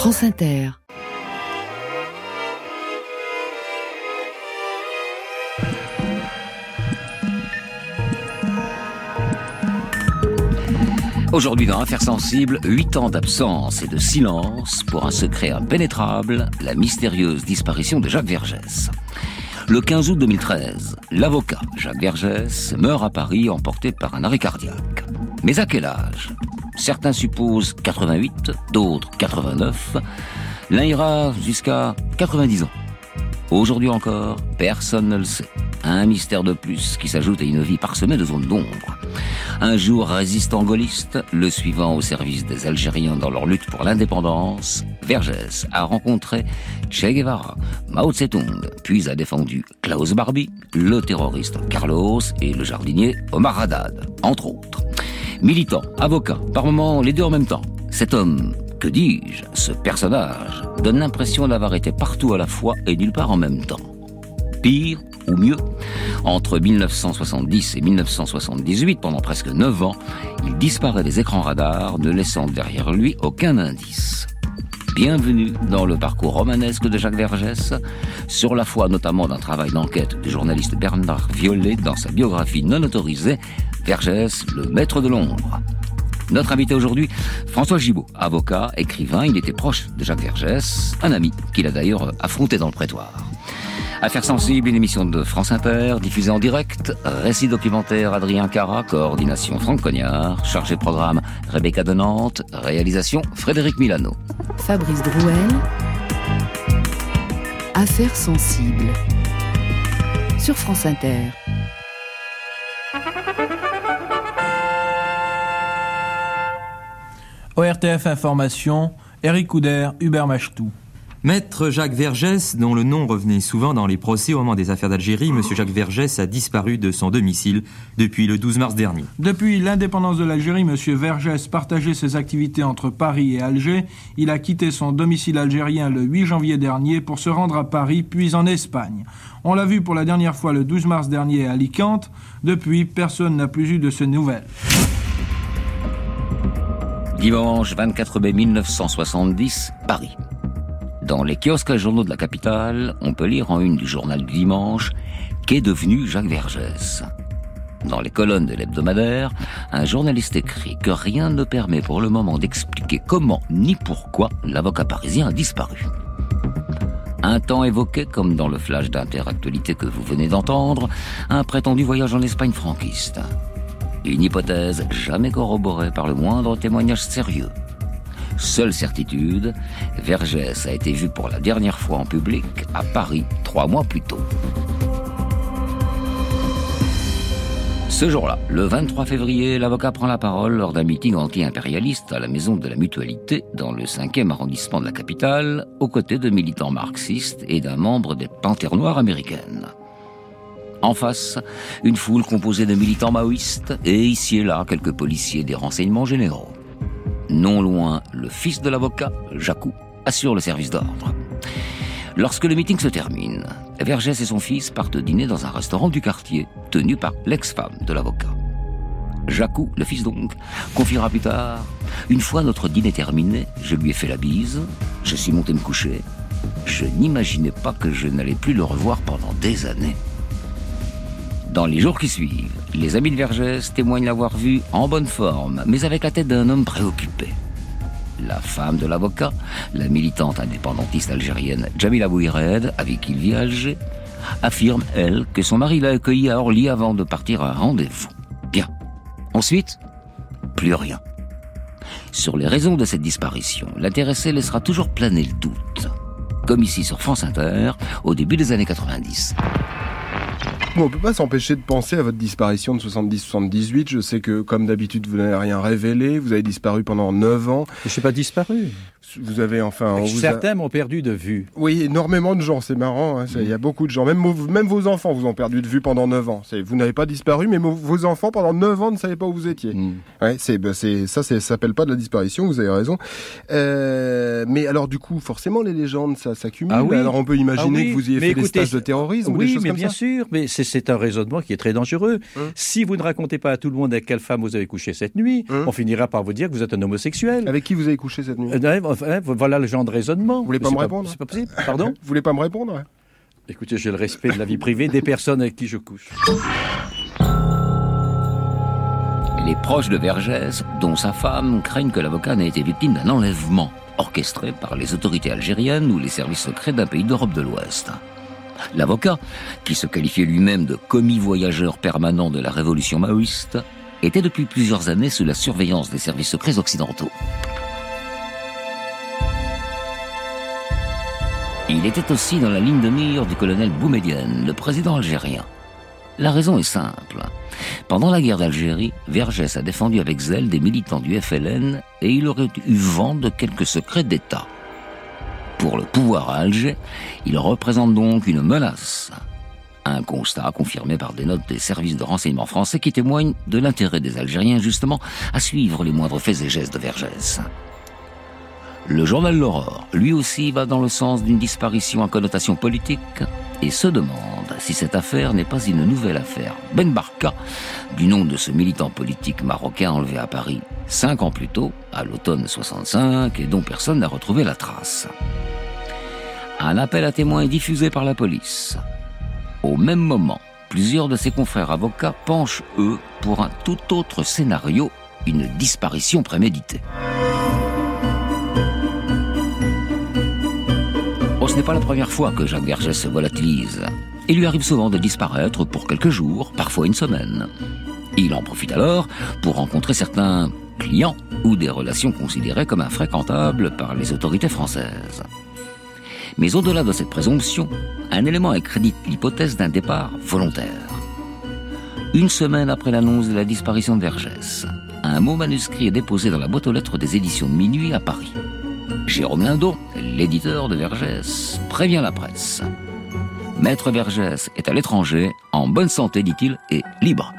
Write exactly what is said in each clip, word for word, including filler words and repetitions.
France Inter. Aujourd'hui dans Affaires sensibles, huit ans d'absence et de silence pour un secret impénétrable, la mystérieuse disparition de Jacques Vergès. Le quinze août deux mille treize, l'avocat Jacques Vergès meurt à Paris emporté par un arrêt cardiaque. Mais à quel âge ? Certains supposent quatre-vingt-huit, d'autres quatre-vingt-neuf. L'un ira jusqu'à quatre-vingt-dix ans. Aujourd'hui encore, personne ne le sait. Un mystère de plus qui s'ajoute à une vie parsemée de zones d'ombre. Un jour résistant gaulliste, le suivant au service des Algériens dans leur lutte pour l'indépendance, Vergès a rencontré Che Guevara, Mao Tse-tung, puis a défendu Klaus Barbie, le terroriste Carlos et le jardinier Omar Haddad, entre autres. Militant, avocat, par moments les deux en même temps, cet homme, que dis-je, ce personnage, donne l'impression d'avoir été partout à la fois et nulle part en même temps. Pire, ou mieux, entre dix-neuf cent soixante-dix et dix-neuf cent soixante-dix-huit, pendant presque neuf ans, il disparaît des écrans radars, ne laissant derrière lui aucun indice. Bienvenue dans le parcours romanesque de Jacques Vergès, sur la foi notamment d'un travail d'enquête du journaliste Bernard Violet dans sa biographie non autorisée, Vergès, le maître de l'ombre. Notre invité aujourd'hui, François Gibault, avocat, écrivain, il était proche de Jacques Vergès, un ami qu'il a d'ailleurs affronté dans le prétoire. Affaires sensibles, une émission de France Inter, diffusée en direct, récit documentaire Adrien Cara, coordination Franck Cognard, chargé de programme Rebecca de Nantes, réalisation Frédéric Milano. Fabrice Drouel, Affaires sensibles, sur France Inter. O R T F Information, Eric Couder, Hubert Machtou. Maître Jacques Vergès, dont le nom revenait souvent dans les procès au moment des affaires d'Algérie, Monsieur Jacques Vergès a disparu de son domicile depuis le douze mars dernier. Depuis l'indépendance de l'Algérie, Monsieur Vergès partageait ses activités entre Paris et Alger. Il a quitté son domicile algérien le huit janvier dernier pour se rendre à Paris, puis en Espagne. On l'a vu pour la dernière fois le douze mars dernier à Alicante. Depuis, personne n'a plus eu de ses nouvelles. Dimanche vingt-quatre mai mille neuf cent soixante-dix, Paris. Dans les kiosques et journaux de la capitale, on peut lire en une du journal du dimanche « Qu'est devenu Jacques Vergès ?» Dans les colonnes de l'hebdomadaire, un journaliste écrit que rien ne permet pour le moment d'expliquer comment ni pourquoi l'avocat parisien a disparu. Un temps évoqué, comme dans le flash d'Interactualité que vous venez d'entendre, un prétendu voyage en Espagne franquiste. Une hypothèse jamais corroborée par le moindre témoignage sérieux. Seule certitude, Vergès a été vu pour la dernière fois en public à Paris trois mois plus tôt. Ce jour-là, le vingt-trois février, l'avocat prend la parole lors d'un meeting anti-impérialiste à la Maison de la Mutualité dans le cinquième arrondissement de la capitale, aux côtés de militants marxistes et d'un membre des Panthères Noires américaines. En face, une foule composée de militants maoïstes et ici et là quelques policiers des renseignements généraux. Non loin, le fils de l'avocat, Jacou, assure le service d'ordre. Lorsque le meeting se termine, Vergès et son fils partent dîner dans un restaurant du quartier, tenu par l'ex-femme de l'avocat. Jacou, le fils donc, confiera plus tard « Une fois notre dîner terminé, je lui ai fait la bise, je suis monté me coucher. Je n'imaginais pas que je n'allais plus le revoir pendant des années. » Dans les jours qui suivent, les amis de Vergès témoignent l'avoir vu en bonne forme, mais avec la tête d'un homme préoccupé. La femme de l'avocat, la militante indépendantiste algérienne Jamila Bouhired, avec qui il vit à Alger, affirme, elle, que son mari l'a accueillie à Orly avant de partir à un rendez-vous. Bien. Ensuite, plus rien. Sur les raisons de cette disparition, l'intéressé laissera toujours planer le doute. Comme ici sur France Inter, au début des années quatre-vingt-dix. Bon, on peut pas s'empêcher de penser à votre disparition de soixante-dix soixante-dix-huit. Je sais que, comme d'habitude, vous n'avez rien révélé. Vous avez disparu pendant neuf ans. Je suis pas disparu. Vous avez enfin... On Certains vous a... m'ont perdu de vue. Oui, énormément de gens, c'est marrant. Hein, il y a beaucoup de gens. Même, même vos enfants vous ont perdu de vue pendant neuf ans. C'est, vous n'avez pas disparu, mais vos enfants, pendant neuf ans, ne savaient pas où vous étiez. Mm. Ouais, c'est, bah, c'est, ça, c'est, ça s'appelle pas de la disparition, vous avez raison. Euh, mais alors, du coup, forcément, les légendes, ça s'accumule. Ah oui. Alors, on peut imaginer ah oui. que vous ayez mais fait écoutez, des stages de terrorisme oui, ou des choses mais comme bien ça. sûr. Mais c'est, c'est un raisonnement qui est très dangereux. Hum. Si vous ne racontez pas à tout le monde avec quelle femme vous avez couché cette nuit, hum. on finira par vous dire que vous êtes un homosexuel. Avec qui vous avez couché cette nuit ? euh, enfin, voilà le genre de raisonnement. Vous voulez pas Mais me c'est répondre? C'est pas possible. Pardon? Vous voulez pas me répondre? Écoutez, j'ai le respect de la vie privée des personnes avec qui je couche. Les proches de Vergès, dont sa femme, craignent que l'avocat n'ait été victime d'un enlèvement orchestré par les autorités algériennes ou les services secrets d'un pays d'Europe de l'Ouest. L'avocat, qui se qualifiait lui-même de commis voyageur permanent de la révolution maoïste, était depuis plusieurs années sous la surveillance des services secrets occidentaux. Il était aussi dans la ligne de mire du colonel Boumedienne, le président algérien. La raison est simple. Pendant la guerre d'Algérie, Vergès a défendu avec zèle des militants du F L N et il aurait eu vent de quelques secrets d'État. Pour le pouvoir à Alger, il représente donc une menace. Un constat confirmé par des notes des services de renseignement français qui témoignent de l'intérêt des Algériens justement à suivre les moindres faits et gestes de Vergès. Le journal L'Aurore, lui aussi, va dans le sens d'une disparition à connotation politique et se demande si cette affaire n'est pas une nouvelle affaire Ben Barka, du nom de ce militant politique marocain enlevé à Paris cinq ans plus tôt, à l'automne soixante-cinq, et dont personne n'a retrouvé la trace. Un appel à témoins est diffusé par la police. Au même moment, plusieurs de ses confrères avocats penchent, eux, pour un tout autre scénario, une disparition préméditée. Oh, ce n'est pas la première fois que Jacques Vergès se volatilise. Il lui arrive souvent de disparaître pour quelques jours, parfois une semaine. Il en profite alors pour rencontrer certains clients ou des relations considérées comme infréquentables par les autorités françaises. Mais au-delà de cette présomption, un élément accrédite l'hypothèse d'un départ volontaire. Une semaine après l'annonce de la disparition de Vergès, un mot manuscrit est déposé dans la boîte aux lettres des éditions de Minuit à Paris. Jérôme Lindon, l'éditeur de Vergès, prévient la presse. Maître Vergès est à l'étranger, en bonne santé, dit-il, et libre.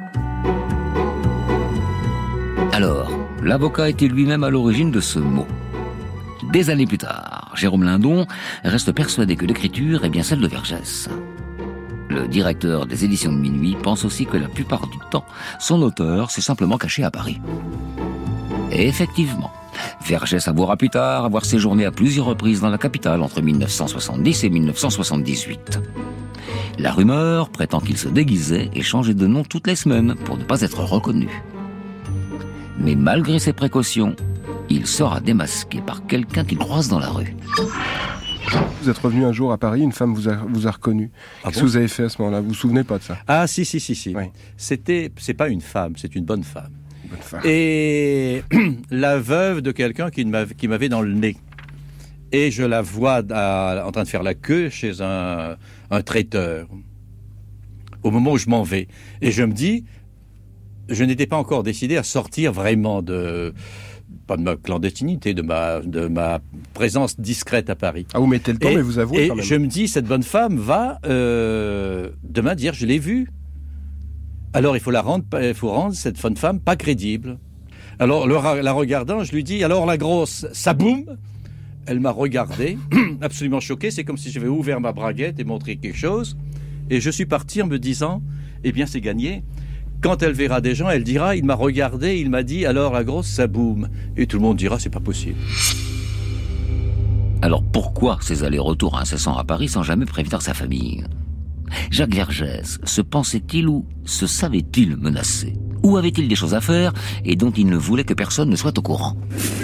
Alors, l'avocat était lui-même à l'origine de ce mot. Des années plus tard, Jérôme Lindon reste persuadé que l'écriture est bien celle de Vergès. Le directeur des éditions de Minuit pense aussi que la plupart du temps, son auteur s'est simplement caché à Paris. Et effectivement, Vergès avouera plus tard avoir séjourné à plusieurs reprises dans la capitale entre mille neuf cent soixante-dix et mille neuf cent soixante-dix-huit. La rumeur prétend qu'il se déguisait et changeait de nom toutes les semaines pour ne pas être reconnu. Mais malgré ces précautions, il sera démasqué par quelqu'un qu'il croise dans la rue. Vous êtes revenu un jour à Paris, une femme vous a, vous a reconnu. Ah Qu'est-ce bon que vous avez fait à ce moment-là? Vous vous souvenez pas de ça? Ah si, si, si, si. Oui. C'était, c'est pas une femme, c'est une bonne femme. Bonne femme. Et la veuve de quelqu'un qui m'avait, qui m'avait dans le nez. Et je la vois à, en train de faire la queue chez un, un traiteur. Au moment où je m'en vais. Et je me dis, je n'étais pas encore décidé à sortir vraiment de... pas de ma clandestinité, de ma, de ma présence discrète à Paris. Ah, vous mettez le temps, et, mais vous avouez et quand même. je me dis, cette bonne femme va euh, demain dire, je l'ai vue. Alors il faut la rendre, il faut rendre cette bonne femme pas crédible. Alors le, la regardant, je lui dis, alors la grosse, ça boum. Elle m'a regardé, absolument choqué. C'est comme si j'avais ouvert ma braguette et montré quelque chose. Et je suis parti en me disant, eh bien c'est gagné. Quand elle verra des gens, elle dira, il m'a regardé, il m'a dit, alors la grosse, ça boum. Et tout le monde dira, c'est pas possible. Alors pourquoi ces allers-retours incessants à Paris sans jamais prévenir sa famille? Jacques Vergès se pensait-il ou se savait-il menacé? Ou avait-il des choses à faire et dont il ne voulait que personne ne soit au courant?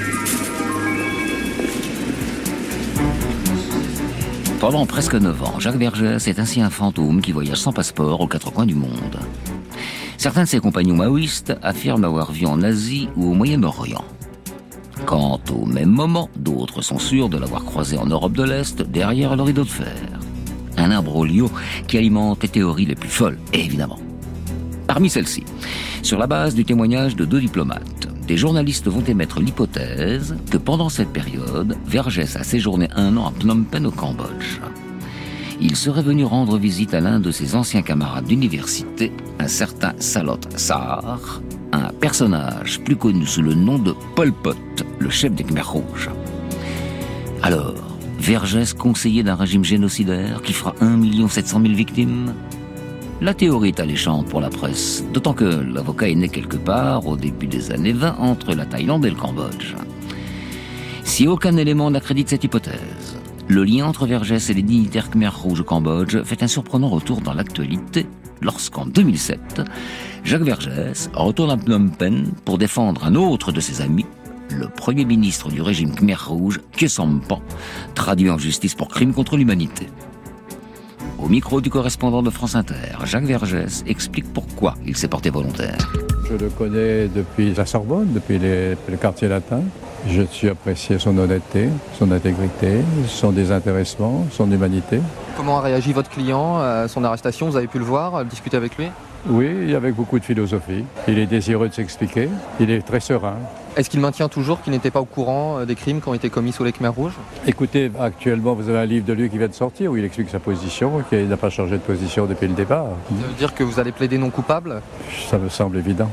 Pendant presque neuf ans, Jacques Vergès est ainsi un fantôme qui voyage sans passeport aux quatre coins du monde. Certains de ses compagnons maoïstes affirment l'avoir vu en Asie ou au Moyen-Orient. Quant au même moment, d'autres sont sûrs de l'avoir croisé en Europe de l'Est, derrière le rideau de fer. Un imbroglio qui alimente les théories les plus folles, évidemment. Parmi celles-ci, sur la base du témoignage de deux diplomates, des journalistes vont émettre l'hypothèse que pendant cette période, Vergès a séjourné un an à Phnom Penh au Cambodge. Il serait venu rendre visite à l'un de ses anciens camarades d'université, un certain Salot Sar, un personnage plus connu sous le nom de Pol Pot, le chef des Khmers rouges. Alors, Vergès conseiller d'un régime génocidaire qui fera un million sept cent mille victimes? La théorie est alléchante pour la presse, d'autant que l'avocat est né quelque part au début des années vingt entre la Thaïlande et le Cambodge. Si aucun élément n'accrédite cette hypothèse, le lien entre Vergès et les dignitaires Khmer rouges au Cambodge fait un surprenant retour dans l'actualité lorsqu'en deux mille sept, Jacques Vergès retourne à Phnom Penh pour défendre un autre de ses amis, le premier ministre du régime Khmer rouge, Khieu Samphan, traduit en justice pour crime contre l'humanité. Au micro du correspondant de France Inter, Jacques Vergès explique pourquoi il s'est porté volontaire. Je le connais depuis la Sorbonne, depuis les, le quartier latin. Je suis apprécié son honnêteté, son intégrité, son désintéressement, son humanité. Comment a réagi votre client à son arrestation? Vous avez pu le voir, discuter avec lui? Oui, avec beaucoup de philosophie. Il est désireux de s'expliquer, il est très serein. Est-ce qu'il maintient toujours qu'il n'était pas au courant des crimes qui ont été commis sous les Khmers rouges? Écoutez, actuellement, vous avez un livre de lui qui vient de sortir où il explique sa position, qu'il n'a pas changé de position depuis le départ. Ça veut dire que vous allez plaider non coupable? Ça me semble évident.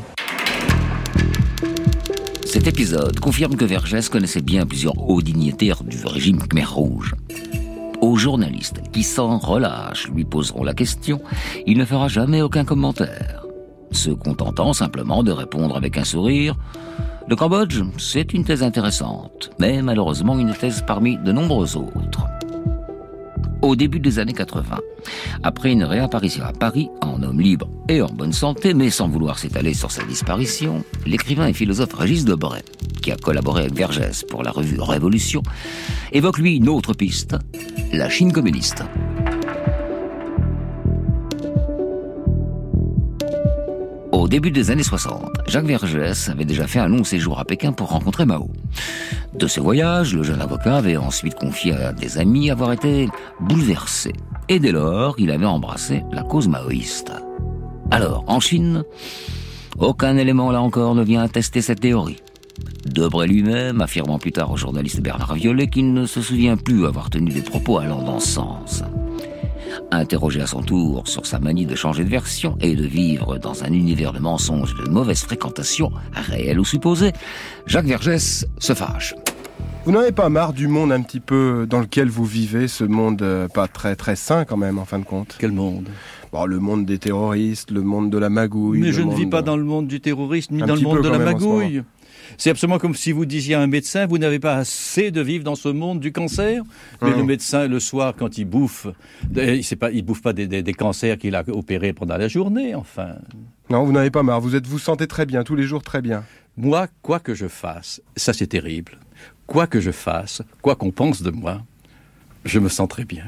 Cet épisode confirme que Vergès connaissait bien plusieurs hauts dignitaires du régime Khmer rouge. Aux journalistes qui sans relâche lui poseront la question, il ne fera jamais aucun commentaire, se contentant simplement de répondre avec un sourire « Le Cambodge, c'est une thèse intéressante, mais malheureusement une thèse parmi de nombreuses autres. » Au début des années quatre-vingts, après une réapparition à Paris, en homme libre et en bonne santé, mais sans vouloir s'étaler sur sa disparition, l'écrivain et philosophe Régis Debray, qui a collaboré avec Vergès pour la revue Révolution, évoque lui une autre piste, la Chine communiste. Au début des années soixante, Jacques Vergès avait déjà fait un long séjour à Pékin pour rencontrer Mao. De ce voyage, le jeune avocat avait ensuite confié à des amis avoir été bouleversé. Et dès lors, il avait embrassé la cause maoïste. Alors, en Chine, aucun élément là encore ne vient attester cette théorie. Debray lui-même affirmant plus tard au journaliste Bernard Violet qu'il ne se souvient plus avoir tenu des propos allant dans ce sens. Interrogé à son tour sur sa manie de changer de version et de vivre dans un univers de mensonges et de mauvaise fréquentation, réelle ou supposée, Jacques Vergès se fâche. Vous n'en avez pas marre du monde un petit peu dans lequel vous vivez, ce monde euh, pas très très sain quand même en fin de compte? Quel monde? Bon, le monde des terroristes, le monde de la magouille. Mais je ne vis monde... pas dans le monde du terrorisme ni un dans le monde de la magouille. En C'est absolument comme si vous disiez à un médecin, vous n'avez pas assez de vivre dans ce monde du cancer. Mais mmh. le médecin, le soir, quand il bouffe, il ne pas, il bouffe pas des, des, des cancers qu'il a opérés pendant la journée, enfin. Non, vous n'avez pas marre, vous êtes, vous sentez très bien, tous les jours très bien. Moi, quoi que je fasse, ça c'est terrible. Quoi que je fasse, quoi qu'on pense de moi, je me sens très bien.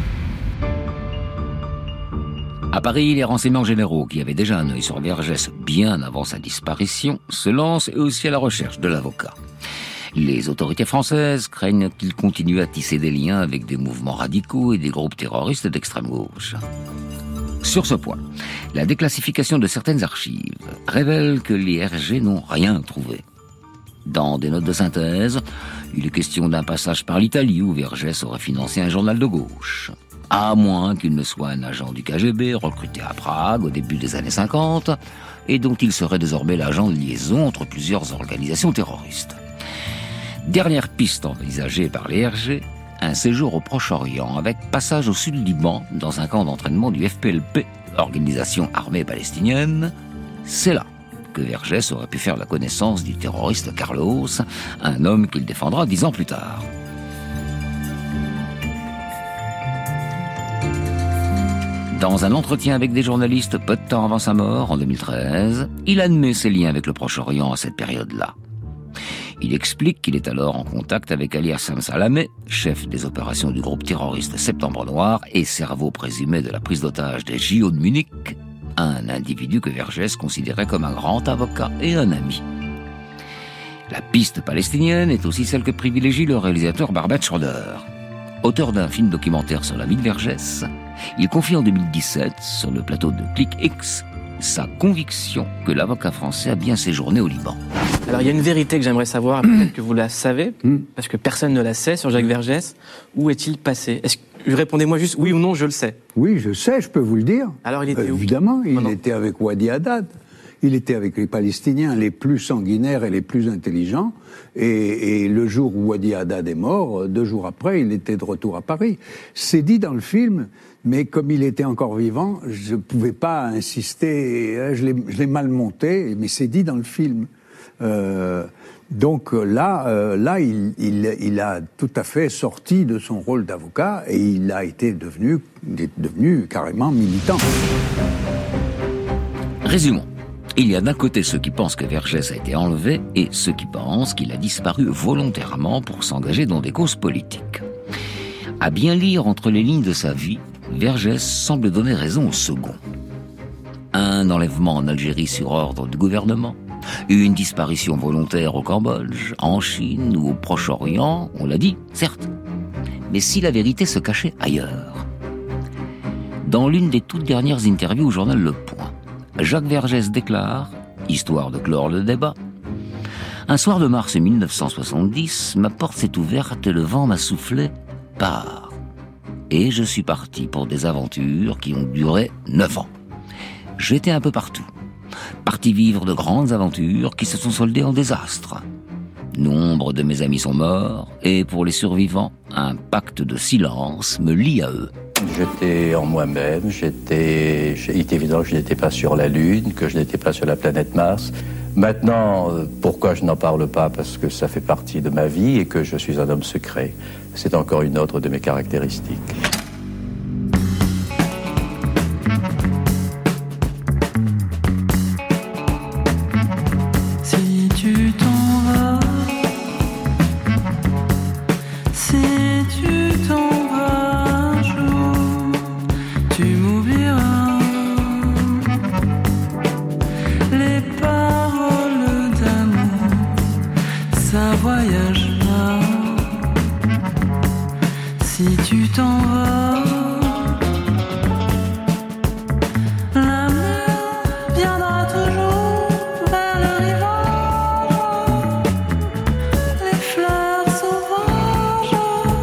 À Paris, les renseignements généraux, qui avaient déjà un œil sur Vergès bien avant sa disparition, se lancent eux aussi à la recherche de l'avocat. Les autorités françaises craignent qu'il continue à tisser des liens avec des mouvements radicaux et des groupes terroristes d'extrême gauche. Sur ce point, la déclassification de certaines archives révèle que les R G n'ont rien trouvé. Dans des notes de synthèse, il est question d'un passage par l'Italie où Vergès aurait financé un journal de gauche. À moins qu'il ne soit un agent du K G B recruté à Prague au début des années cinquante et dont il serait désormais l'agent de liaison entre plusieurs organisations terroristes. Dernière piste envisagée par les R G, un séjour au Proche-Orient avec passage au sud-Liban dans un camp d'entraînement du F P L P, organisation armée palestinienne. C'est là que Vergès aurait pu faire la connaissance du terroriste Carlos, un homme qu'il défendra dix ans plus tard. Dans un entretien avec des journalistes peu de temps avant sa mort, en deux mille treize, il admet ses liens avec le Proche-Orient à cette période-là. Il explique qu'il est alors en contact avec Ali Hassan Salameh, chef des opérations du groupe terroriste Septembre Noir et cerveau présumé de la prise d'otage des J O de Munich, un individu que Vergès considérait comme un grand avocat et un ami. La piste palestinienne est aussi celle que privilégie le réalisateur Barbet Schroeder. Auteur d'un film documentaire sur la vie de Vergès, il confie en deux mille dix-sept, sur le plateau de Click X, sa conviction que l'avocat français a bien séjourné au Liban. Alors il y a une vérité que j'aimerais savoir, peut-être que vous la savez, parce que personne ne la sait sur Jacques Vergès. Où est-il passé? Est-ce que, répondez-moi juste oui ou non, je le sais. Oui, je sais, je peux vous le dire. Alors il était euh, où? Évidemment, il Pendant... était avec Wadi Haddad. Il était avec les Palestiniens les plus sanguinaires et les plus intelligents. Et, et le jour où Wadi Haddad est mort, deux jours après, il était de retour à Paris. C'est dit dans le film, mais comme il était encore vivant, je ne pouvais pas insister. Je l'ai, je l'ai mal monté, mais c'est dit dans le film. Euh, Donc là, euh, là il, il, il a tout à fait sorti de son rôle d'avocat et il a été devenu, il est devenu carrément militant. Résumons. Il y a d'un côté ceux qui pensent que Vergès a été enlevé et ceux qui pensent qu'il a disparu volontairement pour s'engager dans des causes politiques. À bien lire entre les lignes de sa vie, Vergès semble donner raison au second. Un enlèvement en Algérie sur ordre du gouvernement, une disparition volontaire au Cambodge, en Chine ou au Proche-Orient, on l'a dit, certes. Mais si la vérité se cachait ailleurs. Dans l'une des toutes dernières interviews au journal Le Point, Jacques Vergès déclare, histoire de clore le débat, « Un soir de mars mille neuf cent soixante-dix, ma porte s'est ouverte et le vent m'a soufflé, pars. Et je suis parti pour des aventures qui ont duré neuf ans. J'étais un peu partout. Parti vivre de grandes aventures qui se sont soldées en désastre. Nombre de mes amis sont morts, et pour les survivants, un pacte de silence me lie à eux. J'étais en moi-même, j'étais, il est évident que je n'étais pas sur la Lune, que je n'étais pas sur la planète Mars. Maintenant, pourquoi je n'en parle pas? Parce que ça fait partie de ma vie et que je suis un homme secret. C'est encore une autre de mes caractéristiques. Si tu t'en vas, si tu t'en vas un jour, tu m'oublieras. Les paroles d'amour, ça voyage pas. Si tu t'en vas, la mer viendra toujours vers le rivage. Les fleurs sauvages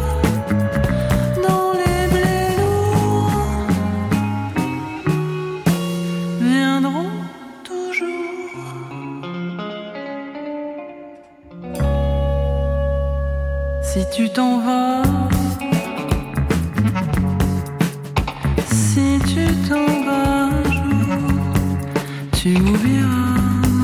dans les blés lourds viendront toujours. Si tu t'en vas, si tu t'en vas un jour, tu m'oublieras.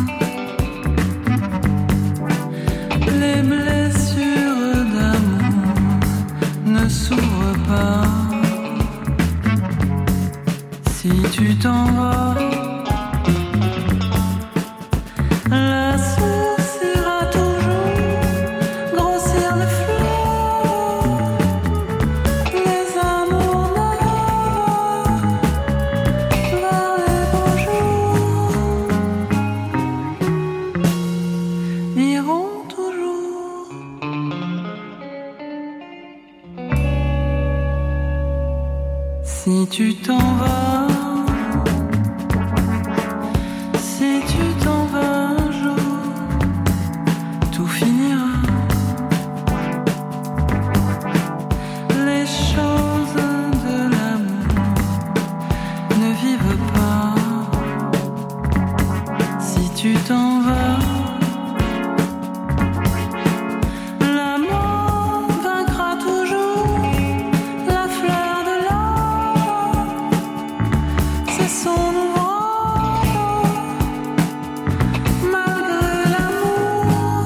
Les blessures d'amour ne s'ouvrent pas. Si tu t'en vas, la source ira toujours grossir les fleurs. Les amours neufs vers les beaux jours iront toujours. Si tu t'en vas, si tu t'en vas un jour, tout finira. Les choses de l'amour ne vivent pas. Si tu t'en vas, l'amour vaincra toujours la fleur de l'âme. C'est son ouvrage, malgré l'amour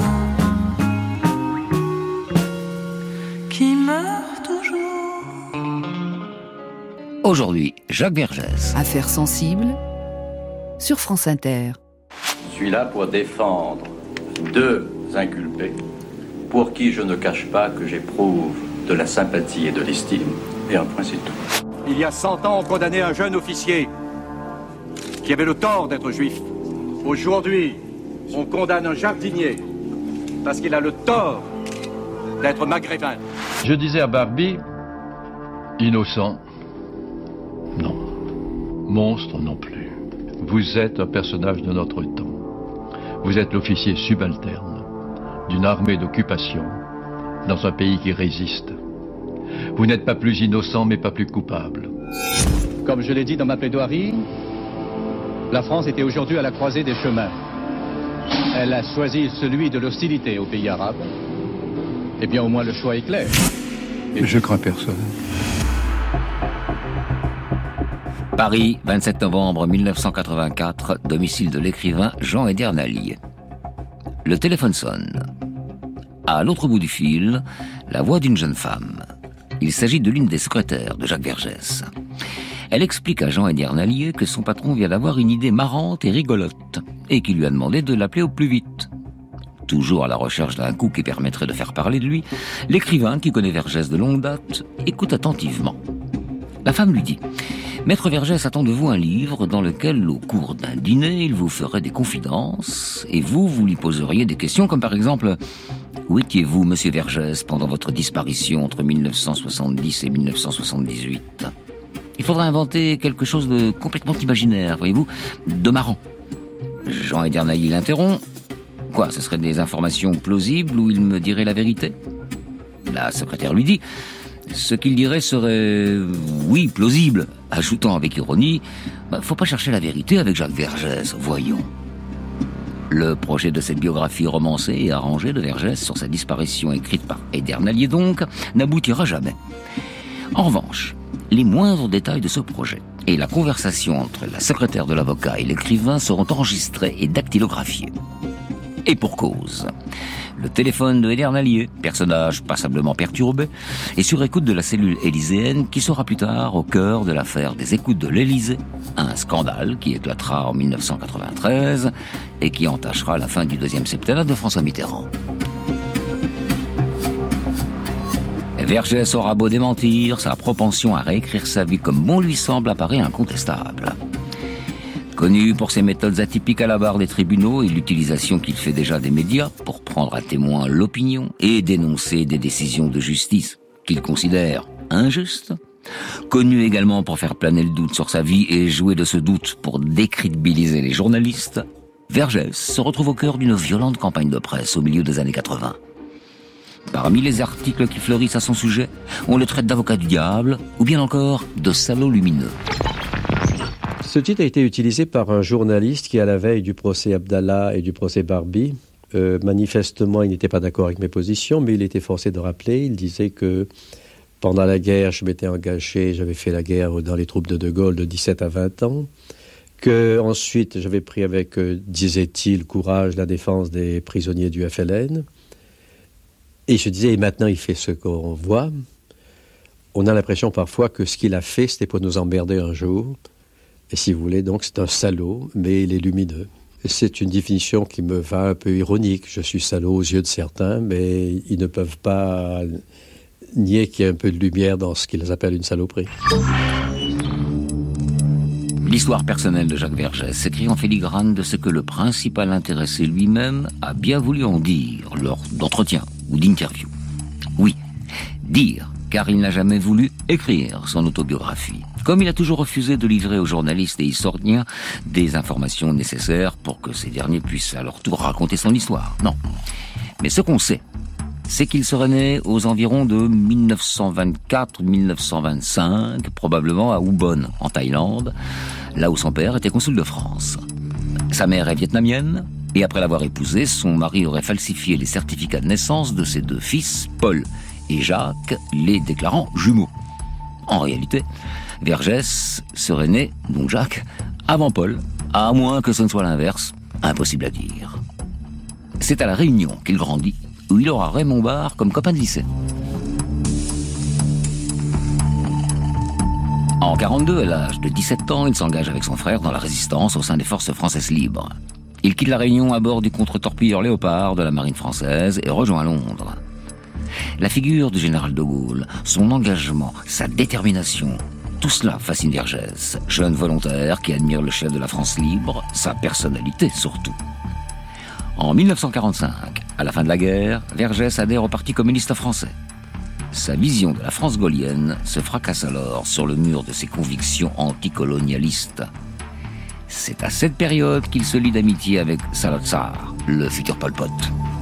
qui meurt toujours. Aujourd'hui, Jacques Vergès. Affaires sensibles sur France Inter. Je suis là pour défendre deux inculpés pour qui je ne cache pas que j'éprouve de la sympathie et de l'estime. Et un point, c'est tout. Il y a cent ans, on condamnait un jeune officier qui avait le tort d'être juif. Aujourd'hui, on condamne un jardinier parce qu'il a le tort d'être maghrébin. Je disais à Barbie, innocent, non. Monstre non plus. Vous êtes un personnage de notre temps. Vous êtes l'officier subalterne d'une armée d'occupation dans un pays qui résiste. Vous n'êtes pas plus innocent, mais pas plus coupable. Comme je l'ai dit dans ma plaidoirie, la France était aujourd'hui à la croisée des chemins. Elle a choisi celui de l'hostilité aux pays arabes. Eh bien, au moins le choix est clair. Et je crains personne. Paris, vingt-sept novembre mille neuf cent quatre-vingt-quatre, domicile de l'écrivain Jean Edernalier. Le téléphone sonne. À l'autre bout du fil, la voix d'une jeune femme. Il s'agit de l'une des secrétaires de Jacques Vergès. Elle explique à Jean Edernalier que son patron vient d'avoir une idée marrante et rigolote et qu'il lui a demandé de l'appeler au plus vite. Toujours à la recherche d'un coup qui permettrait de faire parler de lui, l'écrivain, qui connaît Vergès de longue date, écoute attentivement. La femme lui dit « Maître Vergès attend de vous un livre dans lequel, au cours d'un dîner, il vous ferait des confidences et vous, vous lui poseriez des questions comme par exemple « Où étiez-vous, monsieur Vergès, pendant votre disparition entre mille neuf cent soixante-dix et mille neuf cent soixante-dix-huit ?» Il faudra inventer quelque chose de complètement imaginaire, voyez-vous, de marrant. Jean Edernalier l'interrompt. Quoi, ce seraient des informations plausibles où il me dirait la vérité? La secrétaire lui dit, ce qu'il dirait serait, oui, plausible, ajoutant avec ironie, bah, faut pas chercher la vérité avec Jacques Vergès, voyons. Le projet de cette biographie romancée et arrangée de Vergès sur sa disparition écrite par Edernalier donc, n'aboutira jamais. En revanche, les moindres détails de ce projet et la conversation entre la secrétaire de l'avocat et l'écrivain seront enregistrés et dactylographiés. Et pour cause. Le téléphone de Edernalier, personnage passablement perturbé, est sur écoute de la cellule élyséenne qui sera plus tard au cœur de l'affaire des écoutes de l'Élysée, un scandale qui éclatera en mille neuf cent quatre-vingt-treize et qui entachera la fin du deuxième septennat de François Mitterrand. Vergès aura beau démentir, sa propension à réécrire sa vie comme bon lui semble apparaît incontestable. Connu pour ses méthodes atypiques à la barre des tribunaux et l'utilisation qu'il fait déjà des médias pour prendre à témoin l'opinion et dénoncer des décisions de justice qu'il considère injustes. Connu également pour faire planer le doute sur sa vie et jouer de ce doute pour décrédibiliser les journalistes, Vergès se retrouve au cœur d'une violente campagne de presse au milieu des années quatre-vingts. Parmi les articles qui fleurissent à son sujet, on le traite d'avocat du diable ou bien encore de salaud lumineux. Ce titre a été utilisé par un journaliste qui, à la veille du procès Abdallah et du procès Barbie, euh, manifestement, il n'était pas d'accord avec mes positions, mais il était forcé de rappeler. Il disait que pendant la guerre, je m'étais engagé, j'avais fait la guerre dans les troupes de De Gaulle de dix-sept à vingt ans, que ensuite j'avais pris avec, euh, disait-il, courage la défense des prisonniers du F L N. Et je disais, et maintenant il fait ce qu'on voit. On a l'impression parfois que ce qu'il a fait, c'était pour nous emmerder un jour. Et si vous voulez, donc c'est un salaud, mais il est lumineux. Et c'est une définition qui me va un peu ironique. Je suis salaud aux yeux de certains, mais ils ne peuvent pas nier qu'il y a un peu de lumière dans ce qu'ils appellent une saloperie. L'histoire personnelle de Jacques Vergès s'écrit en filigrane de ce que le principal intéressé lui-même a bien voulu en dire lors d'entretiens ou d'interviews. Oui, dire, car il n'a jamais voulu écrire son autobiographie. Comme il a toujours refusé de livrer aux journalistes et historiens des informations nécessaires pour que ces derniers puissent à leur tour raconter son histoire. Non. Mais ce qu'on sait, c'est qu'il serait né aux environs de mille neuf cent vingt-quatre mille neuf cent vingt-cinq, probablement à Ubon, en Thaïlande, là où son père était consul de France. Sa mère est vietnamienne, et après l'avoir épousée, son mari aurait falsifié les certificats de naissance de ses deux fils, Paul et Jacques, les déclarant jumeaux. En réalité, Vergès serait né, donc Jacques, avant Paul, à moins que ce ne soit l'inverse, impossible à dire. C'est à La Réunion qu'il grandit, où il aura Raymond Barre comme copain de lycée. En quarante-deux, à l'âge de dix-sept ans, il s'engage avec son frère dans la résistance au sein des forces françaises libres. Il quitte La Réunion à bord du contre-torpilleur Léopard de la marine française et rejoint Londres. La figure du général de Gaulle, son engagement, sa détermination, tout cela fascine Vergès, jeune volontaire qui admire le chef de la France libre, sa personnalité surtout. En mille neuf cent quarante-cinq, à la fin de la guerre, Vergès adhère au Parti communiste français. Sa vision de la France gaullienne se fracasse alors sur le mur de ses convictions anticolonialistes. C'est à cette période qu'il se lie d'amitié avec Salazar, le futur Pol Pot.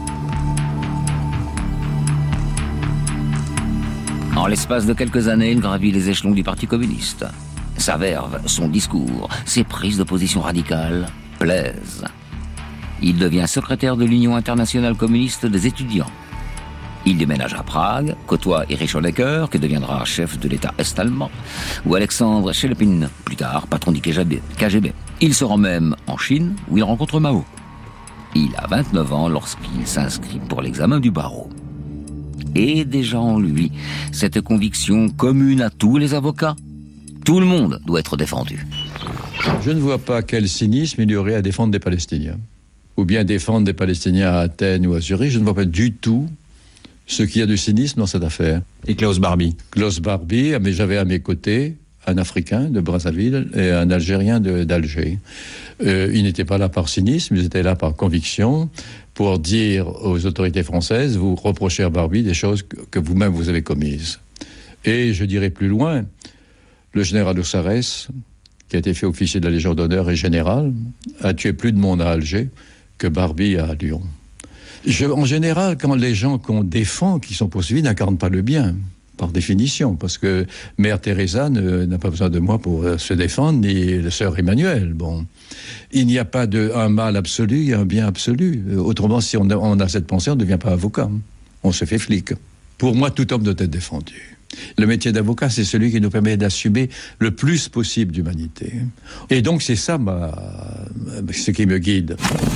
En l'espace de quelques années, il gravit les échelons du Parti communiste. Sa verve, son discours, ses prises de position radicales plaisent. Il devient secrétaire de l'Union internationale communiste des étudiants. Il déménage à Prague, côtoie Erich Honecker, qui deviendra chef de l'État est-allemand, ou Alexandre Shelepin, plus tard patron du K G B. Il se rend même en Chine, où il rencontre Mao. Il a vingt-neuf ans lorsqu'il s'inscrit pour l'examen du barreau. Et déjà en lui, cette conviction commune à tous les avocats. Tout le monde doit être défendu. Je ne vois pas quel cynisme il y aurait à défendre des Palestiniens. Ou bien défendre des Palestiniens à Athènes ou à Zurich. Je ne vois pas du tout ce qu'il y a de cynisme dans cette affaire. Et Klaus Barbie Klaus Barbie, mais j'avais à mes côtés un Africain de Brazzaville et un Algérien de, d'Alger. Euh, ils n'étaient pas là par cynisme, ils étaient là par conviction, pour dire aux autorités françaises, vous reprochez à Barbie des choses que, que vous-même vous avez commises. Et je dirais plus loin, le général Ossarès, qui a été fait officier de la Légion d'honneur et général, a tué plus de monde à Alger que Barbie à Lyon. Je, en général, quand les gens qu'on défend, qui sont poursuivis, n'incarnent pas le bien, par définition, parce que Mère Teresa ne, n'a pas besoin de moi pour euh, se défendre, ni le sœur Emmanuel. Bon, il n'y a pas de un mal absolu, il y a un bien absolu. Euh, autrement, si on a, on a cette pensée, on ne devient pas avocat. On se fait flic. Pour moi, tout homme doit être défendu. Le métier d'avocat, c'est celui qui nous permet d'assumer le plus possible d'humanité. Et donc, c'est ça ma, ce qui me guide.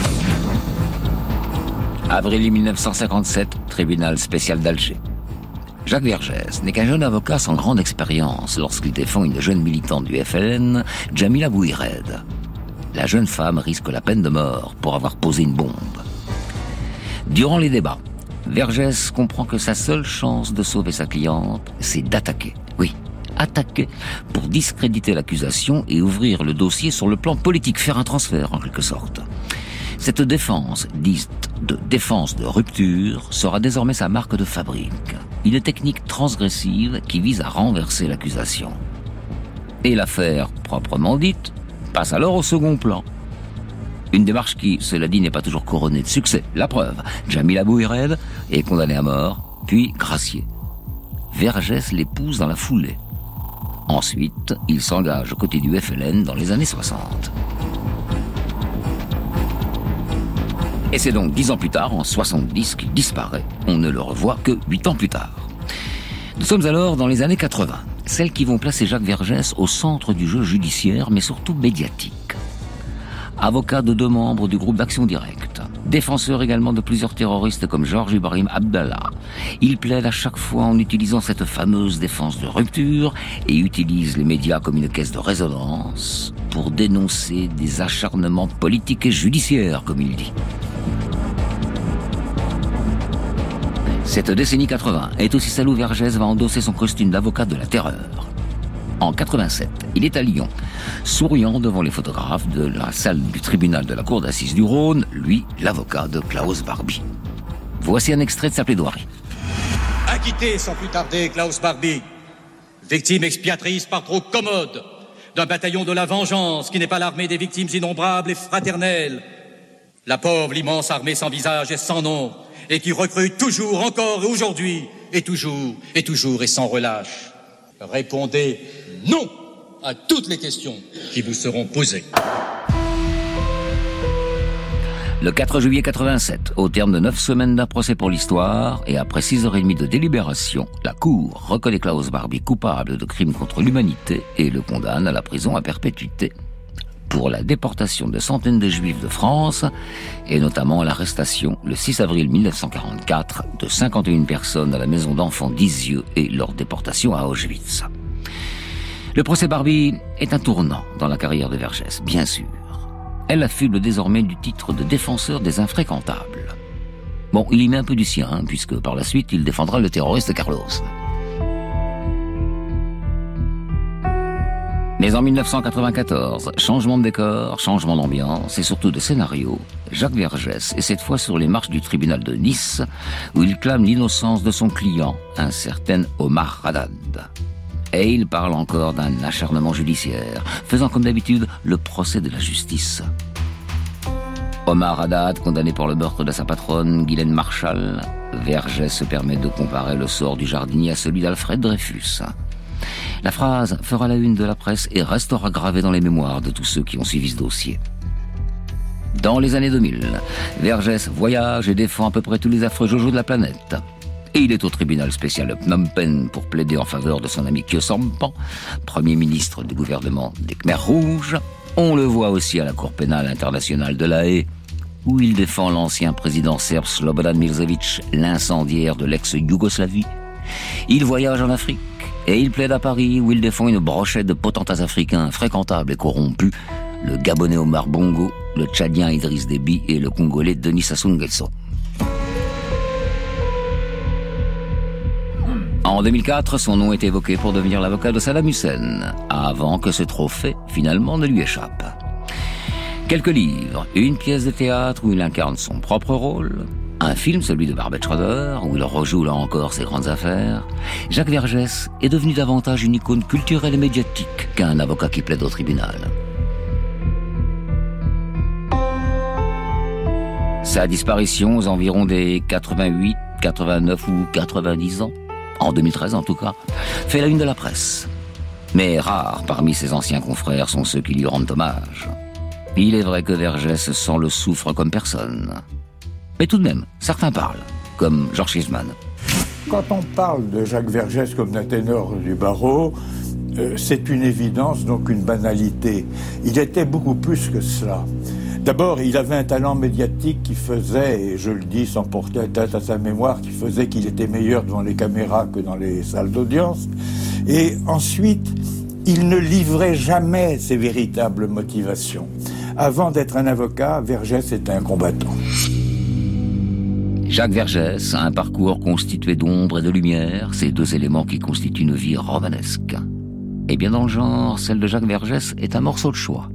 Avril mille neuf cent cinquante-sept, tribunal spécial d'Alger. Jacques Vergès n'est qu'un jeune avocat sans grande expérience lorsqu'il défend une jeune militante du F L N, Djamila Bouhired. La jeune femme risque la peine de mort pour avoir posé une bombe. Durant les débats, Vergès comprend que sa seule chance de sauver sa cliente, c'est d'attaquer. Oui, attaquer pour discréditer l'accusation et ouvrir le dossier sur le plan politique, faire un transfert en quelque sorte. Cette défense, dite de défense de rupture, sera désormais sa marque de fabrique. Une technique transgressive qui vise à renverser l'accusation. Et l'affaire, proprement dite, passe alors au second plan. Une démarche qui, cela dit, n'est pas toujours couronnée de succès. La preuve, Djamila Bouhired est condamnée à mort, puis graciée. Vergès l'épouse dans la foulée. Ensuite, il s'engage aux côtés du F L N dans les années soixante. Et c'est donc dix ans plus tard, en soixante-dix, qu'il disparaît. On ne le revoit que huit ans plus tard. Nous sommes alors dans les années quatre-vingts, celles qui vont placer Jacques Vergès au centre du jeu judiciaire, mais surtout médiatique. Avocat de deux membres du groupe d'Action Directe, défenseur également de plusieurs terroristes comme Georges Ibrahim Abdallah, il plaide à chaque fois en utilisant cette fameuse défense de rupture et utilise les médias comme une caisse de résonance pour dénoncer des acharnements politiques et judiciaires, comme il dit. Cette décennie quatre-vingts est aussi celle où Vergès va endosser son costume d'avocat de la terreur. En quatre-vingt-sept, il est à Lyon, souriant devant les photographes de la salle du tribunal de la cour d'assises du Rhône, lui, l'avocat de Klaus Barbie. Voici un extrait de sa plaidoirie. Acquitté sans plus tarder Klaus Barbie, victime expiatrice par trop commode d'un bataillon de la vengeance qui n'est pas l'armée des victimes innombrables et fraternelles. La pauvre, l'immense armée sans visage et sans nom, et qui recrute toujours, encore et aujourd'hui, et toujours, et toujours, et sans relâche. Répondez non à toutes les questions qui vous seront posées. Le quatre juillet quatre-vingt-sept, au terme de neuf semaines d'un procès pour l'histoire, et après six heures trente de délibération, la Cour reconnaît Klaus Barbie coupable de crimes contre l'humanité et le condamne à la prison à perpétuité pour la déportation de centaines de Juifs de France, et notamment l'arrestation, le six avril mille neuf cent quarante-quatre, de cinquante et une personnes à la maison d'enfants d'Isieux et leur déportation à Auschwitz. Le procès Barbie est un tournant dans la carrière de Vergès, bien sûr. Elle affuble désormais du titre de défenseur des infréquentables. Bon, il y met un peu du sien, hein, puisque par la suite, il défendra le terroriste Carlos. Mais en mille neuf cent quatre-vingt-quatorze, changement de décor, changement d'ambiance et surtout de scénario, Jacques Vergès est cette fois sur les marches du tribunal de Nice, où il clame l'innocence de son client, un certain Omar Haddad. Et il parle encore d'un acharnement judiciaire, faisant comme d'habitude le procès de la justice. Omar Haddad, condamné pour le meurtre de sa patronne, Guylaine Marchal, Vergès se permet de comparer le sort du jardinier à celui d'Alfred Dreyfus. La phrase fera la une de la presse et restera gravée dans les mémoires de tous ceux qui ont suivi ce dossier. Dans les années deux mille, Vergès voyage et défend à peu près tous les affreux jojos de la planète. Et il est au tribunal spécial de Phnom Penh pour plaider en faveur de son ami Khieu Samphan, premier ministre du gouvernement des Khmers rouges. On le voit aussi à la Cour pénale internationale de La Haye, où il défend l'ancien président serbe Slobodan Milošević, l'incendiaire de l'ex-Yougoslavie. Il voyage en Afrique et il plaide à Paris où il défend une brochette de potentats africains fréquentables et corrompus, le Gabonais Omar Bongo, le Tchadien Idriss Déby et le Congolais Denis Sassou Nguesso. En deux mille quatre, son nom est évoqué pour devenir l'avocat de Saddam Hussein, avant que ce trophée, finalement, ne lui échappe. Quelques livres, une pièce de théâtre où il incarne son propre rôle, un film, celui de Barbet Schroeder, où il rejoue là encore ses grandes affaires. Jacques Vergès est devenu davantage une icône culturelle et médiatique qu'un avocat qui plaide au tribunal. Sa disparition aux environs des quatre-vingt-huit, quatre-vingt-neuf ou quatre-vingt-dix ans, en deux mille treize en tout cas, fait la une de la presse. Mais rares parmi ses anciens confrères sont ceux qui lui rendent hommage. Il est vrai que Vergès sent le soufre comme personne. Mais tout de même, certains parlent, comme Georges Cheeseman. Quand on parle de Jacques Vergès comme d'un ténor du barreau, euh, c'est une évidence, donc une banalité. Il était beaucoup plus que cela. D'abord, il avait un talent médiatique qui faisait, et je le dis sans porter atteinte à sa mémoire, qui faisait qu'il était meilleur devant les caméras que dans les salles d'audience. Et ensuite, il ne livrait jamais ses véritables motivations. Avant d'être un avocat, Vergès était un combattant. Jacques Vergès a un parcours constitué d'ombre et de lumière, ces deux éléments qui constituent une vie romanesque. Et bien dans le genre, celle de Jacques Vergès est un morceau de choix.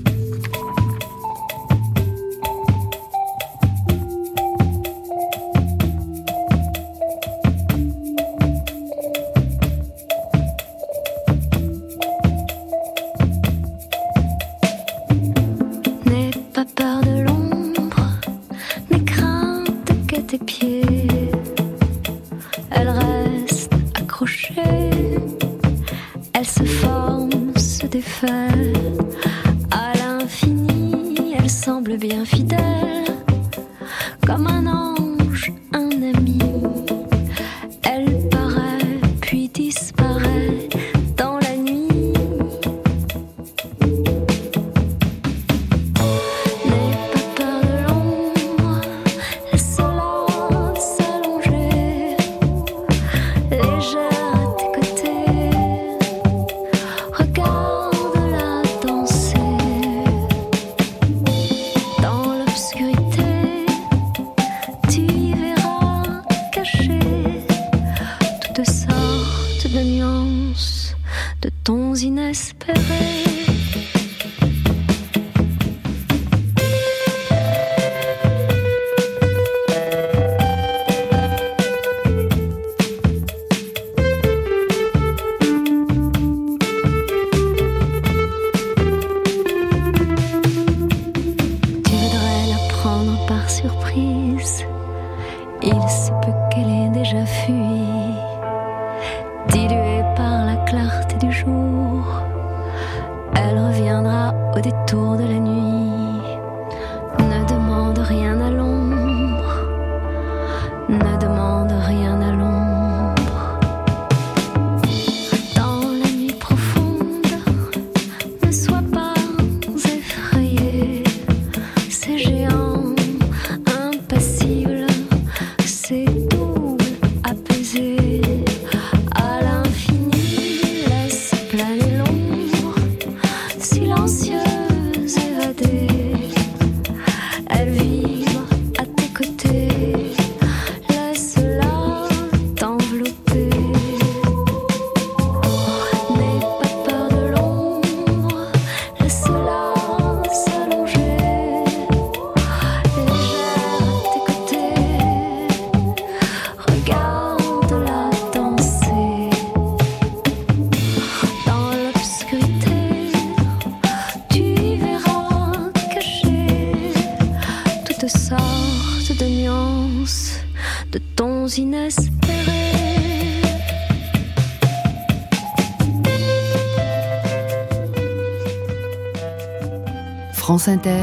France Inter,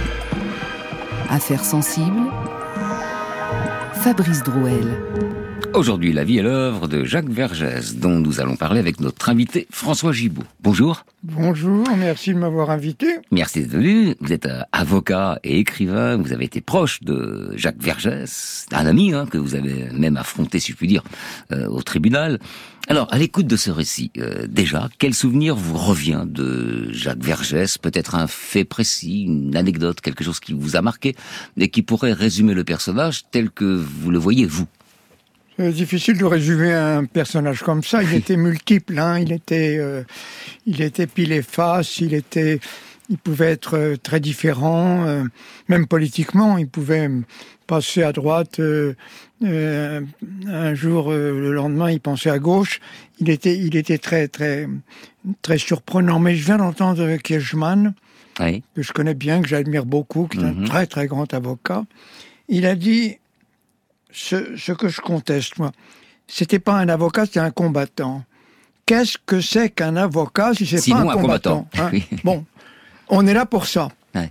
Affaires sensibles, Fabrice Drouel. Aujourd'hui, la vie et l'œuvre de Jacques Vergès, dont nous allons parler avec notre invité François Gibault. Bonjour. Bonjour, merci de m'avoir invité. Merci d'être venu. Vous êtes avocat et écrivain. Vous avez été proche de Jacques Vergès, un ami hein, que vous avez même affronté, si je puis dire, euh, au tribunal. Alors, à l'écoute de ce récit, euh, déjà, quel souvenir vous revient de Jacques Vergès? Peut-être un fait précis, une anecdote, quelque chose qui vous a marqué et qui pourrait résumer le personnage tel que vous le voyez, vous? C'est difficile de résumer un personnage comme ça. Il était multiple, hein. Il était, euh, il était pile et face. Il était, il pouvait être euh, très différent, euh, même politiquement. Il pouvait passer à droite. Euh, euh, un jour, euh, le lendemain, il pensait à gauche. Il était, il était très, très, très surprenant. Mais je viens d'entendre Kirchmann, oui. que je connais bien, que j'admire beaucoup, qui est mm-hmm. un très, très grand avocat. Il a dit. Ce, ce que je conteste, moi, c'était pas un avocat, c'était un combattant. Qu'est-ce que c'est qu'un avocat si c'est Sinon, pas un, un combattant, combattant hein oui. Bon, on est là pour ça. Ouais.